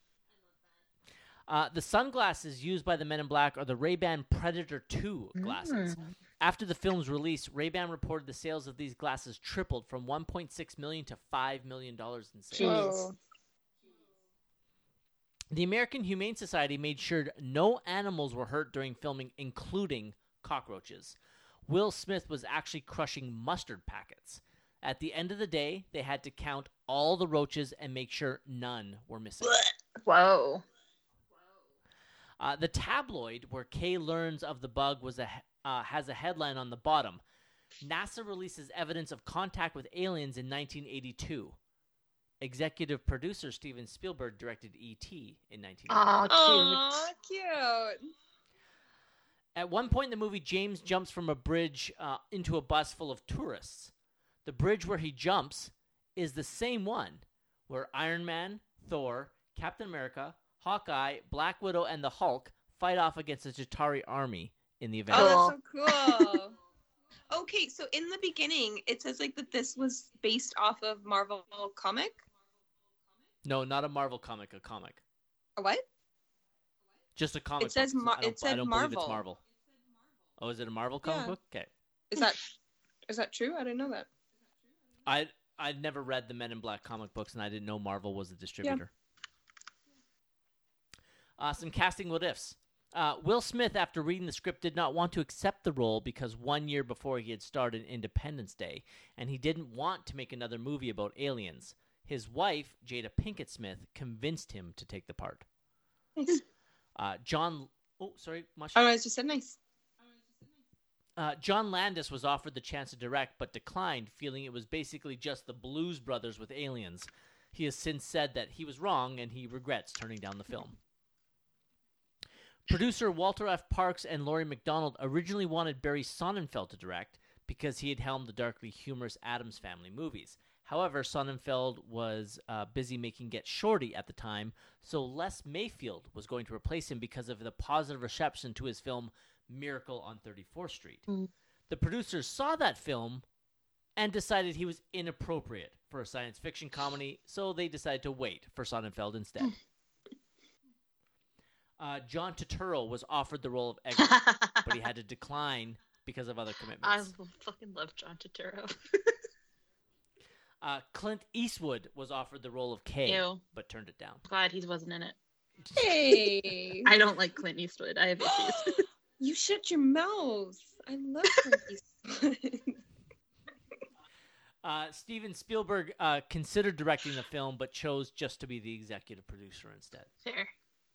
The sunglasses used by the Men in Black are the Ray-Ban Predator 2 glasses. After the film's release, Ray-Ban reported the sales of these glasses tripled from $1.6 million to $5 million in sales. Jeez. The American Humane Society made sure no animals were hurt during filming, including cockroaches. Will Smith was actually crushing mustard packets. At the end of the day, they had to count all the roaches and make sure none were missing. Whoa. The tabloid where Kay learns of the bug has a headline on the bottom. NASA releases evidence of contact with aliens in 1982. Executive producer Steven Spielberg directed E.T. in 1982. Oh, cute. At one point in the movie, James jumps from a bridge into a bus full of tourists. The bridge where he jumps is the same one where Iron Man, Thor, Captain America, Hawkeye, Black Widow, and the Hulk fight off against the Chitauri army in the event. Oh, that's so cool. Okay, so in the beginning, it says like that this was based off of Marvel comic. No, not a Marvel comic, a comic. A what? Just a comic. It says book. I don't Marvel. believe it's Marvel. Oh, is it a Marvel comic book? Okay. Is that true? I didn't know that. I'd never read the Men in Black comic books, and I didn't know Marvel was a distributor. Yeah. Some casting what ifs. Will Smith, after reading the script, did not want to accept the role because 1 year before he had starred in Independence Day, and he didn't want to make another movie about aliens. His wife, Jada Pinkett Smith, convinced him to take the part. Nice. Masha. Oh, I just said nice. John Landis was offered the chance to direct, but declined, feeling it was basically just the Blues Brothers with aliens. He has since said that he was wrong, and he regrets turning down the film. Producer Walter F. Parks and Laurie McDonald originally wanted Barry Sonnenfeld to direct because he had helmed the darkly humorous Addams Family movies. However, Sonnenfeld was busy making Get Shorty at the time, so Les Mayfield was going to replace him because of the positive reception to his film Miracle on 34th Street. The producers saw that film and decided he was inappropriate for a science fiction comedy, so they decided to wait for Sonnenfeld instead. John Turturro was offered the role of Edgar, but he had to decline because of other commitments. I fucking love John Turturro. Clint Eastwood was offered the role of Kay, but turned it down. Glad he wasn't in it. Hey! I don't like Clint Eastwood. I have issues. You shut your mouth. I love Clint Eastwood. Steven Spielberg considered directing the film, but chose just to be the executive producer instead. Fair.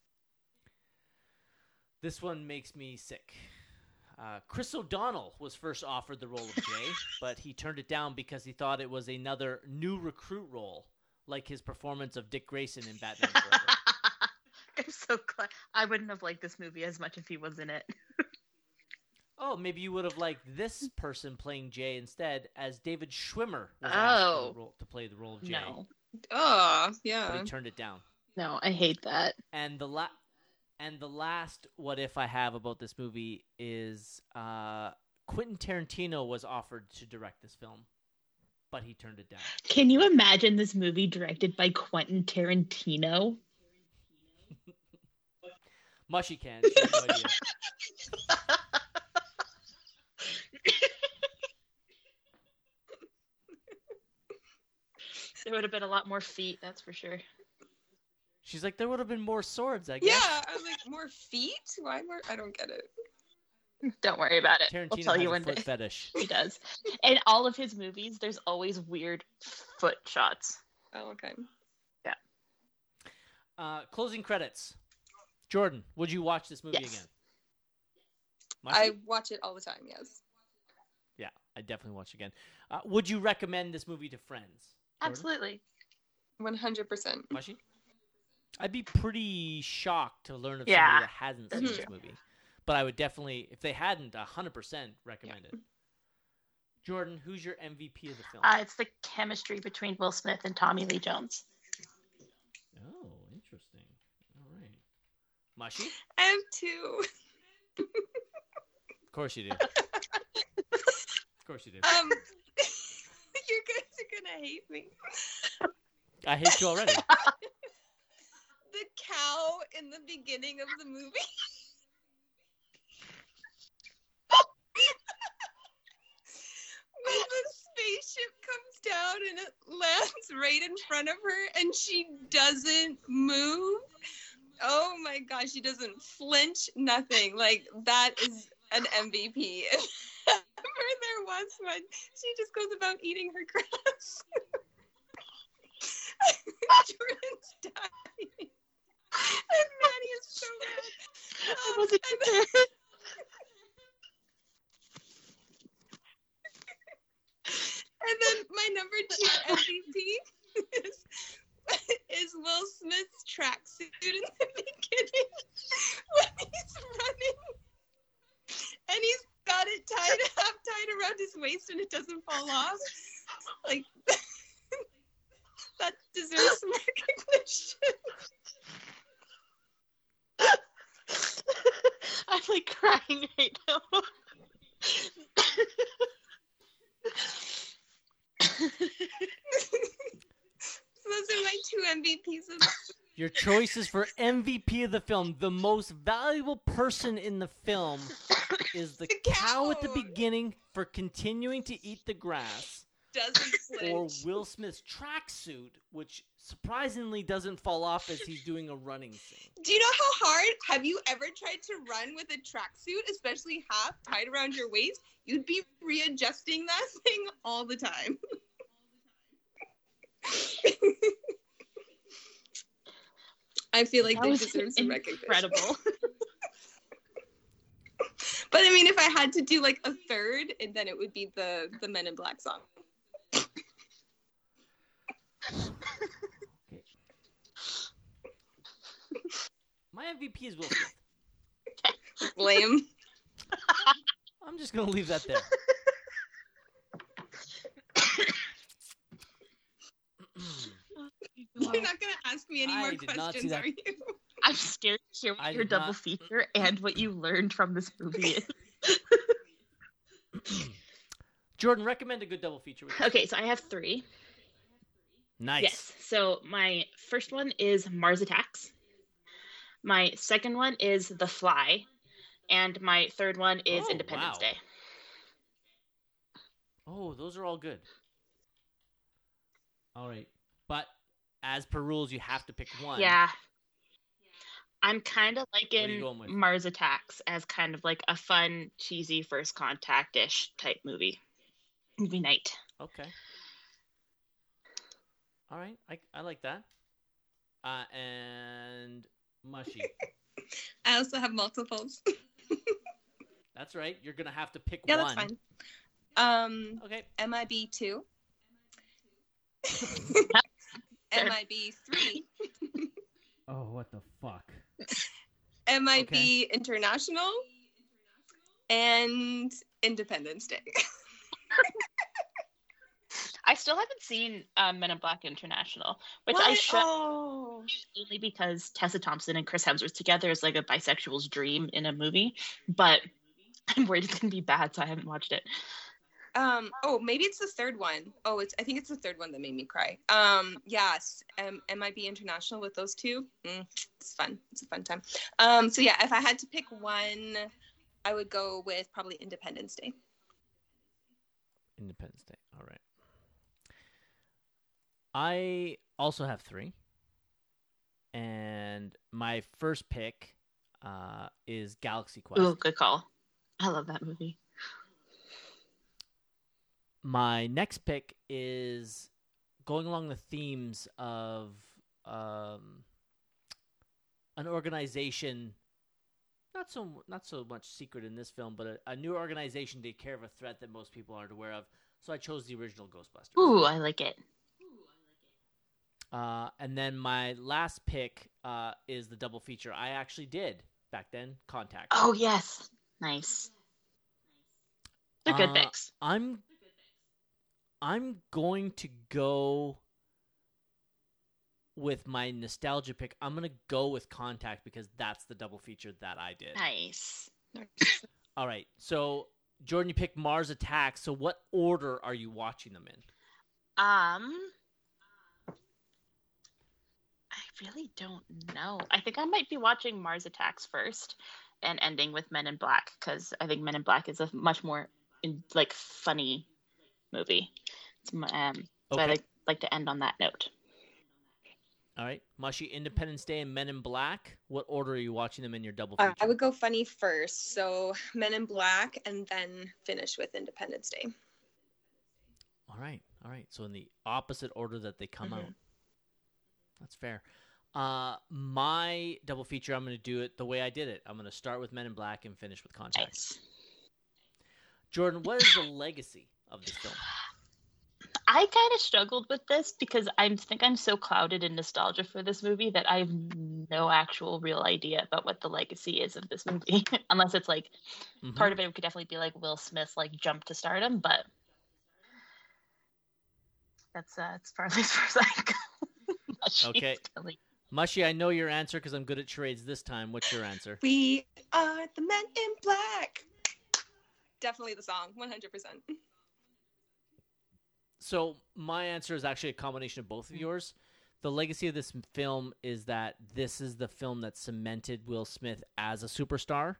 This one makes me sick. Chris O'Donnell was first offered the role of Jay, but he turned it down because he thought it was another new recruit role, like his performance of Dick Grayson in Batman Forever. I'm so glad. I wouldn't have liked this movie as much if he was in it. Oh, maybe you would have liked this person playing Jay instead, as David Schwimmer was asked to play the role of Jay. No. Oh, yeah. But he turned it down. No, I hate that. And the last what if I have about this movie is Quentin Tarantino was offered to direct this film, but he turned it down. Can you imagine this movie directed by Quentin Tarantino? Mushy can. She has no idea. There would have been a lot more feet, that's for sure. She's like, there would have been more swords, I guess. Yeah, I was like, more feet? Why more? I don't get it. Don't worry about it. Tarantino I'll tell has you a one foot day. fetish. He does. In all of his movies, there's always weird foot shots. Oh, okay. Yeah. Closing credits. Jordan, would you watch this movie again? Mushy? I watch it all the time, yes. Yeah, I definitely watch it again. Would you recommend this movie to friends? Jordan? Absolutely. 100%. Mushy? I'd be pretty shocked to learn of somebody that hasn't seen this movie. But I would definitely, if they hadn't, 100% recommend it. Jordan, who's your MVP of the film? It's the chemistry between Will Smith and Tommy Lee Jones. Oh, interesting. All right. Mushy? I have two. Of course you do. Of course you do. You guys are gonna hate me. I hate you already. The cow in the beginning of the movie. When the spaceship comes down and it lands right in front of her and she doesn't move. Oh my gosh, she doesn't flinch, nothing. Like, that is an MVP. there was one. She just goes about eating her grass. Jordan's dying. And Maddie is so mad. I wasn't prepared. And then my number 2 MVP is Will Smith's tracksuit in the beginning when he's running. And he's got it half tied around his waist and it doesn't fall off. Like, that deserves some recognition. I'm like crying right now. Those are my 2 MVPs of the Your choices for MVP of the film. The most valuable person in the film is the cow at the beginning for continuing to eat the grass. doesn't Or flinch. Will Smith's tracksuit, which surprisingly doesn't fall off as he's doing a running scene. Do you know how hard? Have you ever tried to run with a tracksuit, especially half tied around your waist? You'd be readjusting that thing all the time. I feel like That they was deserve some recognition. incredible. But I mean, if I had to do like a third, and then it would be the Men in Black song. My MVP is Will Smith. Lame. I'm just going to leave that there. You're not going to ask me any I more did not see questions, that. are you? I'm scared to hear I what your did double not- feature and what you learned from this movie is. Jordan, recommend a good double feature. With Okay, so I have 3. Nice. Yes. So my first one is Mars Attacks. My second one is The Fly. And my third one is Oh, Independence wow. Day. Oh, those are all good. All right. But as per rules, you have to pick one. Yeah. I'm kind of What are you liking going with? Mars Attacks as kind of like a fun, cheesy First Contact-ish type movie night. Okay. All right. I like that. And Mushy. I also have multiples. That's right. You're going to have to pick Yeah, one. that's fine. Okay. MIB 2. MIB 3. Oh, what the fuck? MIB Okay. International. And Independence Day. I still haven't seen Men in Black International, which What? I should Oh. only because Tessa Thompson and Chris Hemsworth together is like a bisexual's dream in a movie. But I'm worried it's gonna be bad, so I haven't watched it. Oh, maybe it's the third one. Oh, I think it's the third one that made me cry. Yes. MIB International with those two. It's fun. It's a fun time. So yeah, if I had to pick one, I would go with probably Independence Day. Independence Day. All right. I also have 3. And my first pick is Galaxy Quest. Ooh, good call. I love that movie. My next pick is going along the themes of an organization, not so much secret in this film, but a new organization to take care of a threat that most people aren't aware of. So I chose the original Ghostbusters. Ooh, I like it. And then my last pick is the double feature I actually did back then, Contact. Oh yes, nice. They're good picks. I'm going to go with my nostalgia pick. I'm going to go with Contact because that's the double feature that I did. Nice. All right. So, Jordan, you picked Mars Attacks. So, what order are you watching them in? I really don't know. I think I might be watching Mars Attacks first and ending with Men in Black because I think Men in Black is a much more funny movie. So I Okay. like to end on that note. All right. Mushy, Independence Day and Men in Black. What order are you watching them in your double feature? I would go funny first, so Men in Black, and then finish with Independence Day. All right. So in the opposite order that they come out. That's fair. My double feature, I'm going to do it the way I did it. I'm going to start with Men in Black and finish with Contact. Nice. Jordan, what is the legacy of this film? I kind of struggled with this because I think I'm so clouded in nostalgia for this movie that I have no actual real idea about what the legacy is of this movie. Unless it's like part of it could definitely be like Will Smith's like jump to stardom, but that's as far as I go. Okay. Mushy, I know your answer because I'm good at charades this time. What's your answer? We are the Men in Black. Definitely the song, 100%. So my answer is actually a combination of both of yours. The legacy of this film is that this is the film that cemented Will Smith as a superstar.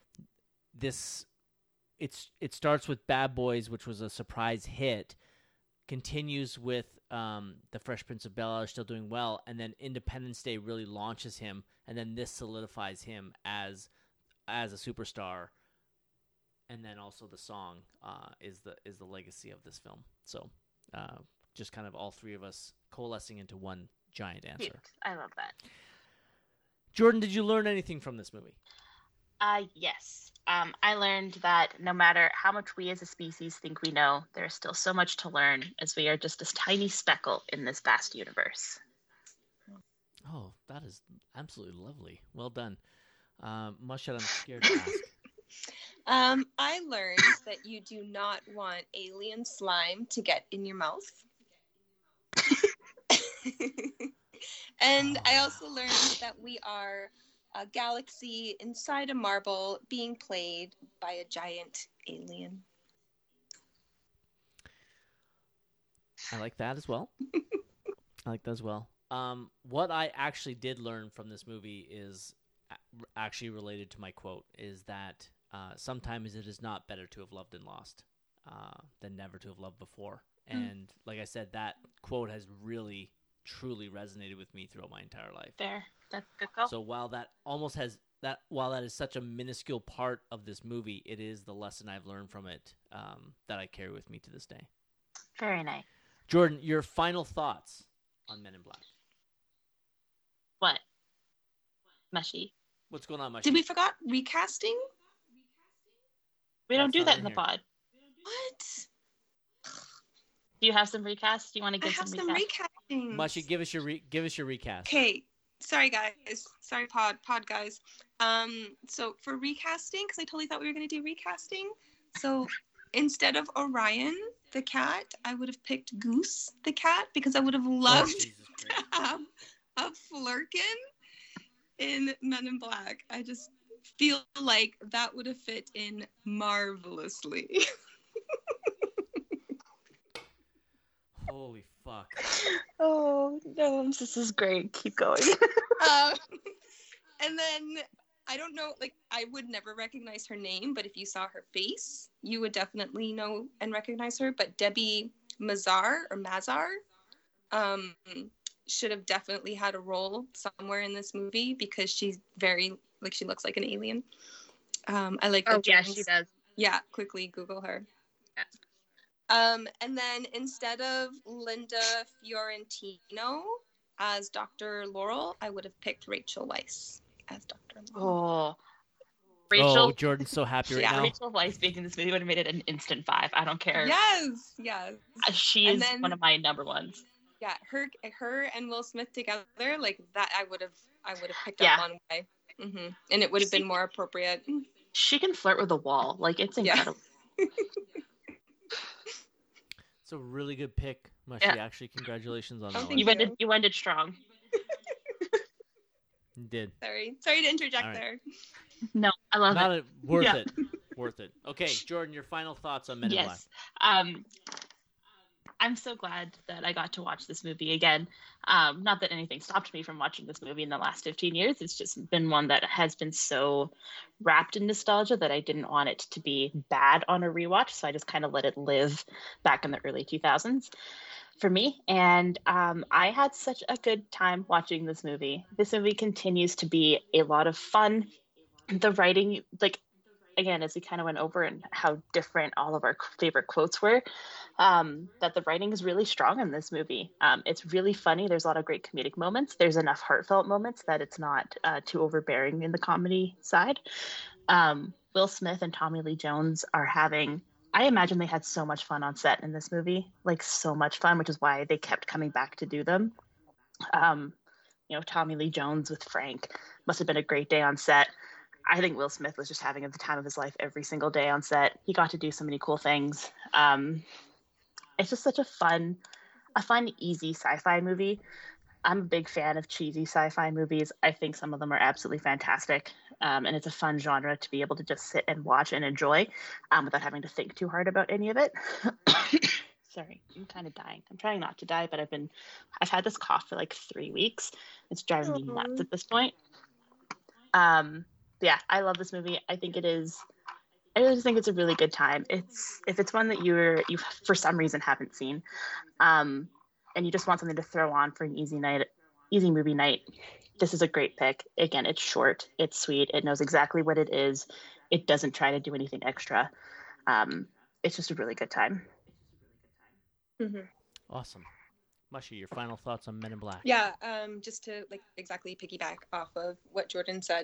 It starts with Bad Boys, which was a surprise hit, continues with The Fresh Prince of Bel-Air still doing well, and then Independence Day really launches him, and then this solidifies him as a superstar. And then also the song is the legacy of this film. So just kind of all three of us coalescing into one giant answer. Cute. I love that. Jordan, did you learn anything from this movie? Yes. I learned that no matter how much we as a species think we know, there's still so much to learn as we are just this tiny speckle in this vast universe. Oh, that is absolutely lovely. Well done. Mushat, I'm scared to ask. I learned that you do not want alien slime to get in your mouth. And I also learned that we are a galaxy inside a marble being played by a giant alien. I like that as well. What I actually did learn from this movie is actually related to my quote, is that sometimes it is not better to have loved and lost than never to have loved before. And like I said, that quote has really, truly resonated with me throughout my entire life. There. That's a good call. So while that is such a minuscule part of this movie, it is the lesson I've learned from it that I carry with me to this day. Very nice. Jordan, your final thoughts on Men in Black. What? Mushy. What's going on, Mushy? Did we forgot recasting? We don't do that in the pod. What? Do you have some recasts? Do you want to give I have some recasts? recasting. Mushy, give us your recast. Okay. Sorry, guys. Sorry, pod guys. So for recasting, because I totally thought we were going to do recasting. So instead of Orion, the cat, I would have picked Goose, the cat, because I would have loved to have a Flurkin in Men in Black. I just feel like that would have fit in marvelously. Holy fuck. Oh, no, this is great. Keep going. And then, I don't know, like, I would never recognize her name, but if you saw her face, you would definitely know and recognize her. But Debbie Mazar should have definitely had a role somewhere in this movie because she's very, like, she looks like an alien. I like the yeah, she does. Yeah, quickly Google her. Yeah. And then instead of Linda Fiorentino as Dr. Laurel, I would have picked Rachel Weisz as Dr. Laurel. Oh. Rachel, Jordan's so happy right now. Rachel Weisz being in this movie would have made it an instant 5. I don't care. Yes. She is one of my number ones. Yeah, her and Will Smith together, like that, I would have picked up on why. And it would have been more appropriate. She can flirt with a wall. Like, it's incredible. It's a really good pick, Mushy. Yeah. Actually, congratulations on that one. You ended strong. You did. Sorry to interject there. No, I love it. Worth it. Okay, Jordan, your final thoughts on Men in Black. I'm so glad that I got to watch this movie again. Not that anything stopped me from watching this movie in the last 15 years. It's just been one that has been so wrapped in nostalgia that I didn't want it to be bad on a rewatch. So I just kind of let it live back in the early 2000s for me. And I had such a good time watching this movie. This movie continues to be a lot of fun. The writing, like, again, as we kind of went over and how different all of our favorite quotes were, that the writing is really strong in this movie. It's really funny. There's a lot of great comedic moments. There's enough heartfelt moments that it's not too overbearing in the comedy side. Will Smith and Tommy Lee Jones are having, I imagine they had so much fun on set in this movie, like so much fun, which is why they kept coming back to do them. Tommy Lee Jones with Frank must have been a great day on set. I think Will Smith was just having the time of his life every single day on set. He got to do so many cool things. It's just such a fun, easy sci-fi movie. I'm a big fan of cheesy sci-fi movies. I think some of them are absolutely fantastic. And it's a fun genre to be able to just sit and watch and enjoy without having to think too hard about any of it. Sorry, I'm kind of dying. I'm trying not to die, but I've had this cough for like 3 weeks. It's driving me nuts at this point. Yeah, I love this movie. I just think it's a really good time. If it's one that you for some reason haven't seen, and you just want something to throw on for an easy movie night, this is a great pick. Again, it's short, it's sweet, it knows exactly what it is. It doesn't try to do anything extra. It's just a really good time. Mm-hmm. Awesome. Mushy, your final thoughts on Men in Black? Yeah, just to exactly piggyback off of what Jordan said.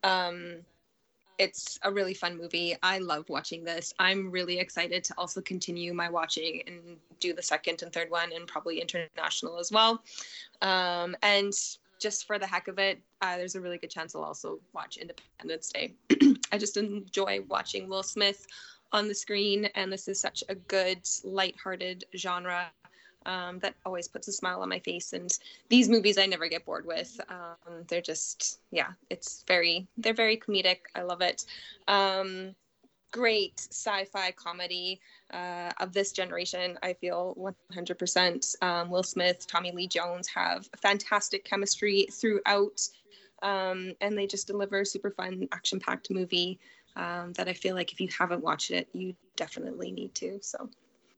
It's a really fun movie. I love watching this. I'm really excited to also continue my watching and do the second and third one and probably international as well. And just for the heck of it, there's a really good chance I'll also watch Independence Day. I just enjoy watching Will Smith on the screen, and this is such a good, lighthearted genre that always puts a smile on my face. And these movies I never get bored with. They're just, they're very comedic. I love it. Great sci-fi comedy of this generation. I feel 100%. Will Smith, Tommy Lee Jones have fantastic chemistry throughout. And they just deliver a super fun, action-packed movie that I feel like if you haven't watched it, you definitely need to. So.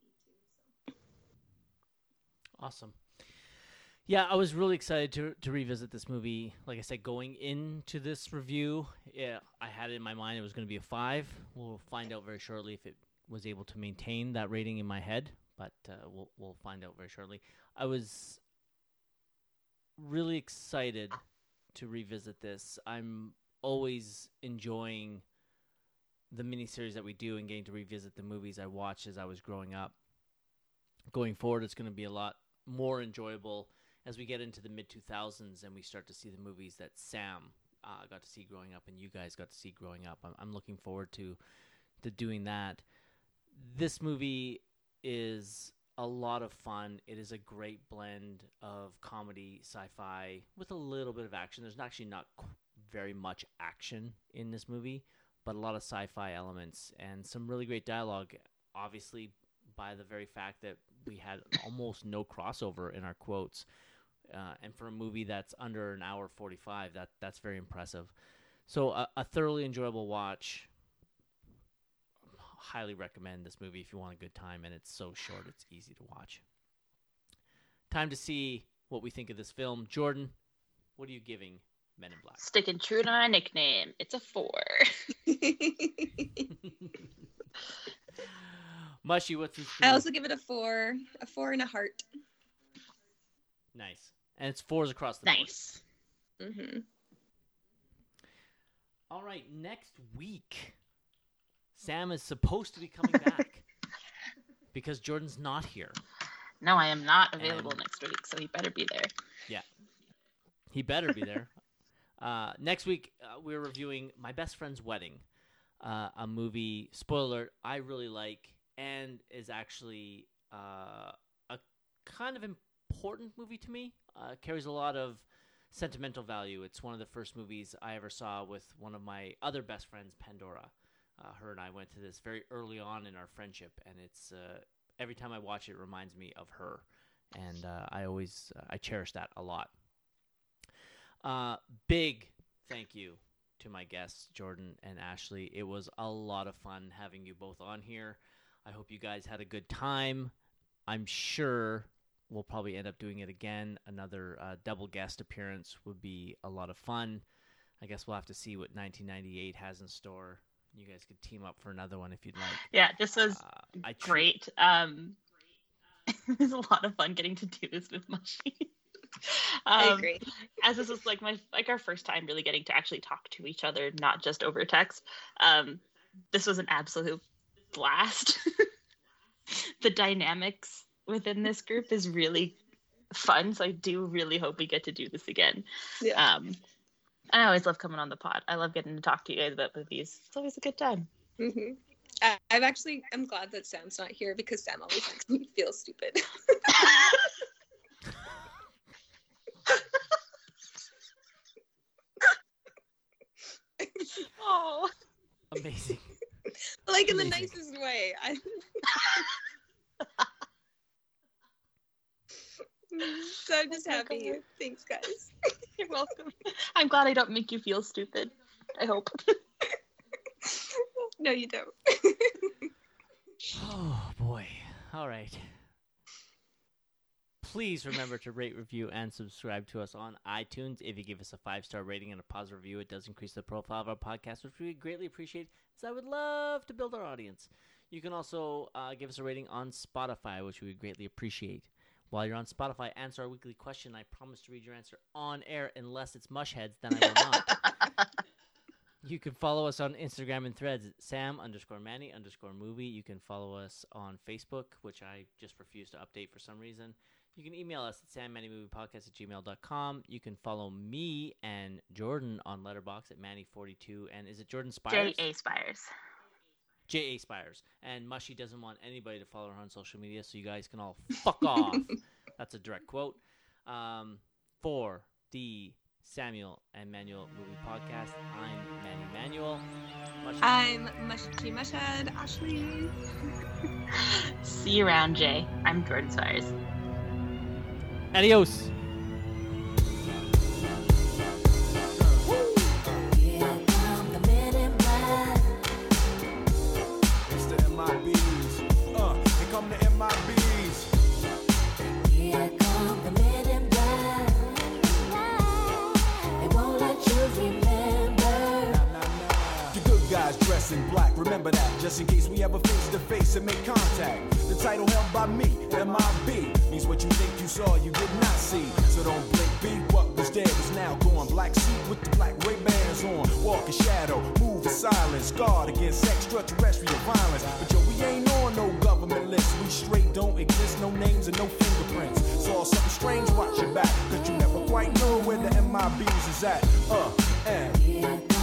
Awesome. Yeah, I was really excited to revisit this movie. Like I said, going into this review, I had it in my mind it was going to be a 5. We'll find out very shortly if it was able to maintain that rating in my head, but we'll find out very shortly. I was really excited to revisit this. I'm always enjoying the miniseries that we do and getting to revisit the movies I watched as I was growing up. Going forward, it's going to be a lot more enjoyable as we get into the mid-2000s and we start to see the movies that Sam got to see growing up and you guys got to see growing up. I'm looking forward to doing that. This movie is a lot of fun. It is a great blend of comedy, sci-fi, with a little bit of action. There's actually not very much action in this movie, but a lot of sci-fi elements and some really great dialogue, obviously by the very fact that we had almost no crossover in our quotes. And for a movie that's under an hour 45, that's very impressive. So a thoroughly enjoyable watch. Highly recommend this movie if you want a good time, and it's so short, it's easy to watch. Time to see what we think of this film. Jordan, what are you giving Men in Black? Sticking true to my nickname, it's a 4. Mushy, what's this? I also give it a 4 and a heart. Nice. And it's 4s across the board. Nice. Mm-hmm. All right, next week, Sam is supposed to be coming back because Jordan's not here. No, I am not available next week, so he better be there. Yeah, he better be there. Next week, we're reviewing My Best Friend's Wedding, a movie, spoiler alert, I really like and is actually a kind of important movie to me. Carries a lot of sentimental value. It's one of the first movies I ever saw with one of my other best friends, Pandora. Her and I went to this very early on in our friendship, and it's every time I watch it, it reminds me of her. And I cherish that a lot. Big thank you to my guests, Jordan and Ashley. It was a lot of fun having you both on here. I hope you guys had a good time. I'm sure we'll probably end up doing it again. Another double guest appearance would be a lot of fun. I guess we'll have to see what 1998 has in store. You guys could team up for another one if you'd like. Yeah, this was great. It was a lot of fun getting to do this with Mushy. I agree. As this was like our first time really getting to actually talk to each other, not just over text. This was an absolute blast. The dynamics within this group is really fun, so I do really hope we get to do this again. Yeah. I always love coming on the pod. I love getting to talk to you guys about movies. It's always a good time. Mm-hmm. I'm glad that Sam's not here because Sam always makes me feel stupid. Oh, amazing! Like in the nicest way. So I'm just happy. Thanks, guys. You're welcome. I'm glad I don't make you feel stupid. I hope. No, you don't. Oh boy! All right. Please remember to rate, review, and subscribe to us on iTunes. If you give us a 5-star rating and a positive review, it does increase the profile of our podcast, which we greatly appreciate, as I would love to build our audience. You can also give us a rating on Spotify, which we would greatly appreciate. While you're on Spotify, answer our weekly question. I promise to read your answer on air, unless it's mushheads, then I will not. You can follow us on Instagram and Threads at Sam_Manny_movie. You can follow us on Facebook, which I just refuse to update for some reason. You can email us at sammanymoviepodcast@gmail.com. You can follow me and Jordan on Letterboxd at Manny42. And is it Jordan Spires? J.A. Spires. J.A. Spires. And Mushy doesn't want anybody to follow her on social media, so you guys can all fuck off. That's a direct quote. For the Samuel and Manuel Movie Podcast, I'm Manny Manuel. Mushy. I'm Mushy Mushhead, Ashley. See you around, Jay. I'm Jordan Spires. Adios. Come the MIBs. Here come the men in black. They won't let you remember. The good guys dress in black. Remember that, just in case we ever face to face and make contact. The title held by me, MIB, means what you think you saw, you did not see. So don't blink, be what was dead is now gone. Black suit with the black Ray-Bans on. Walk in shadow, move in silence. Guard against extraterrestrial violence. But yo, we ain't on no government list. We straight don't exist, no names and no fingerprints. Saw something strange, watch your back, cause you never quite know where the MIBs is at. And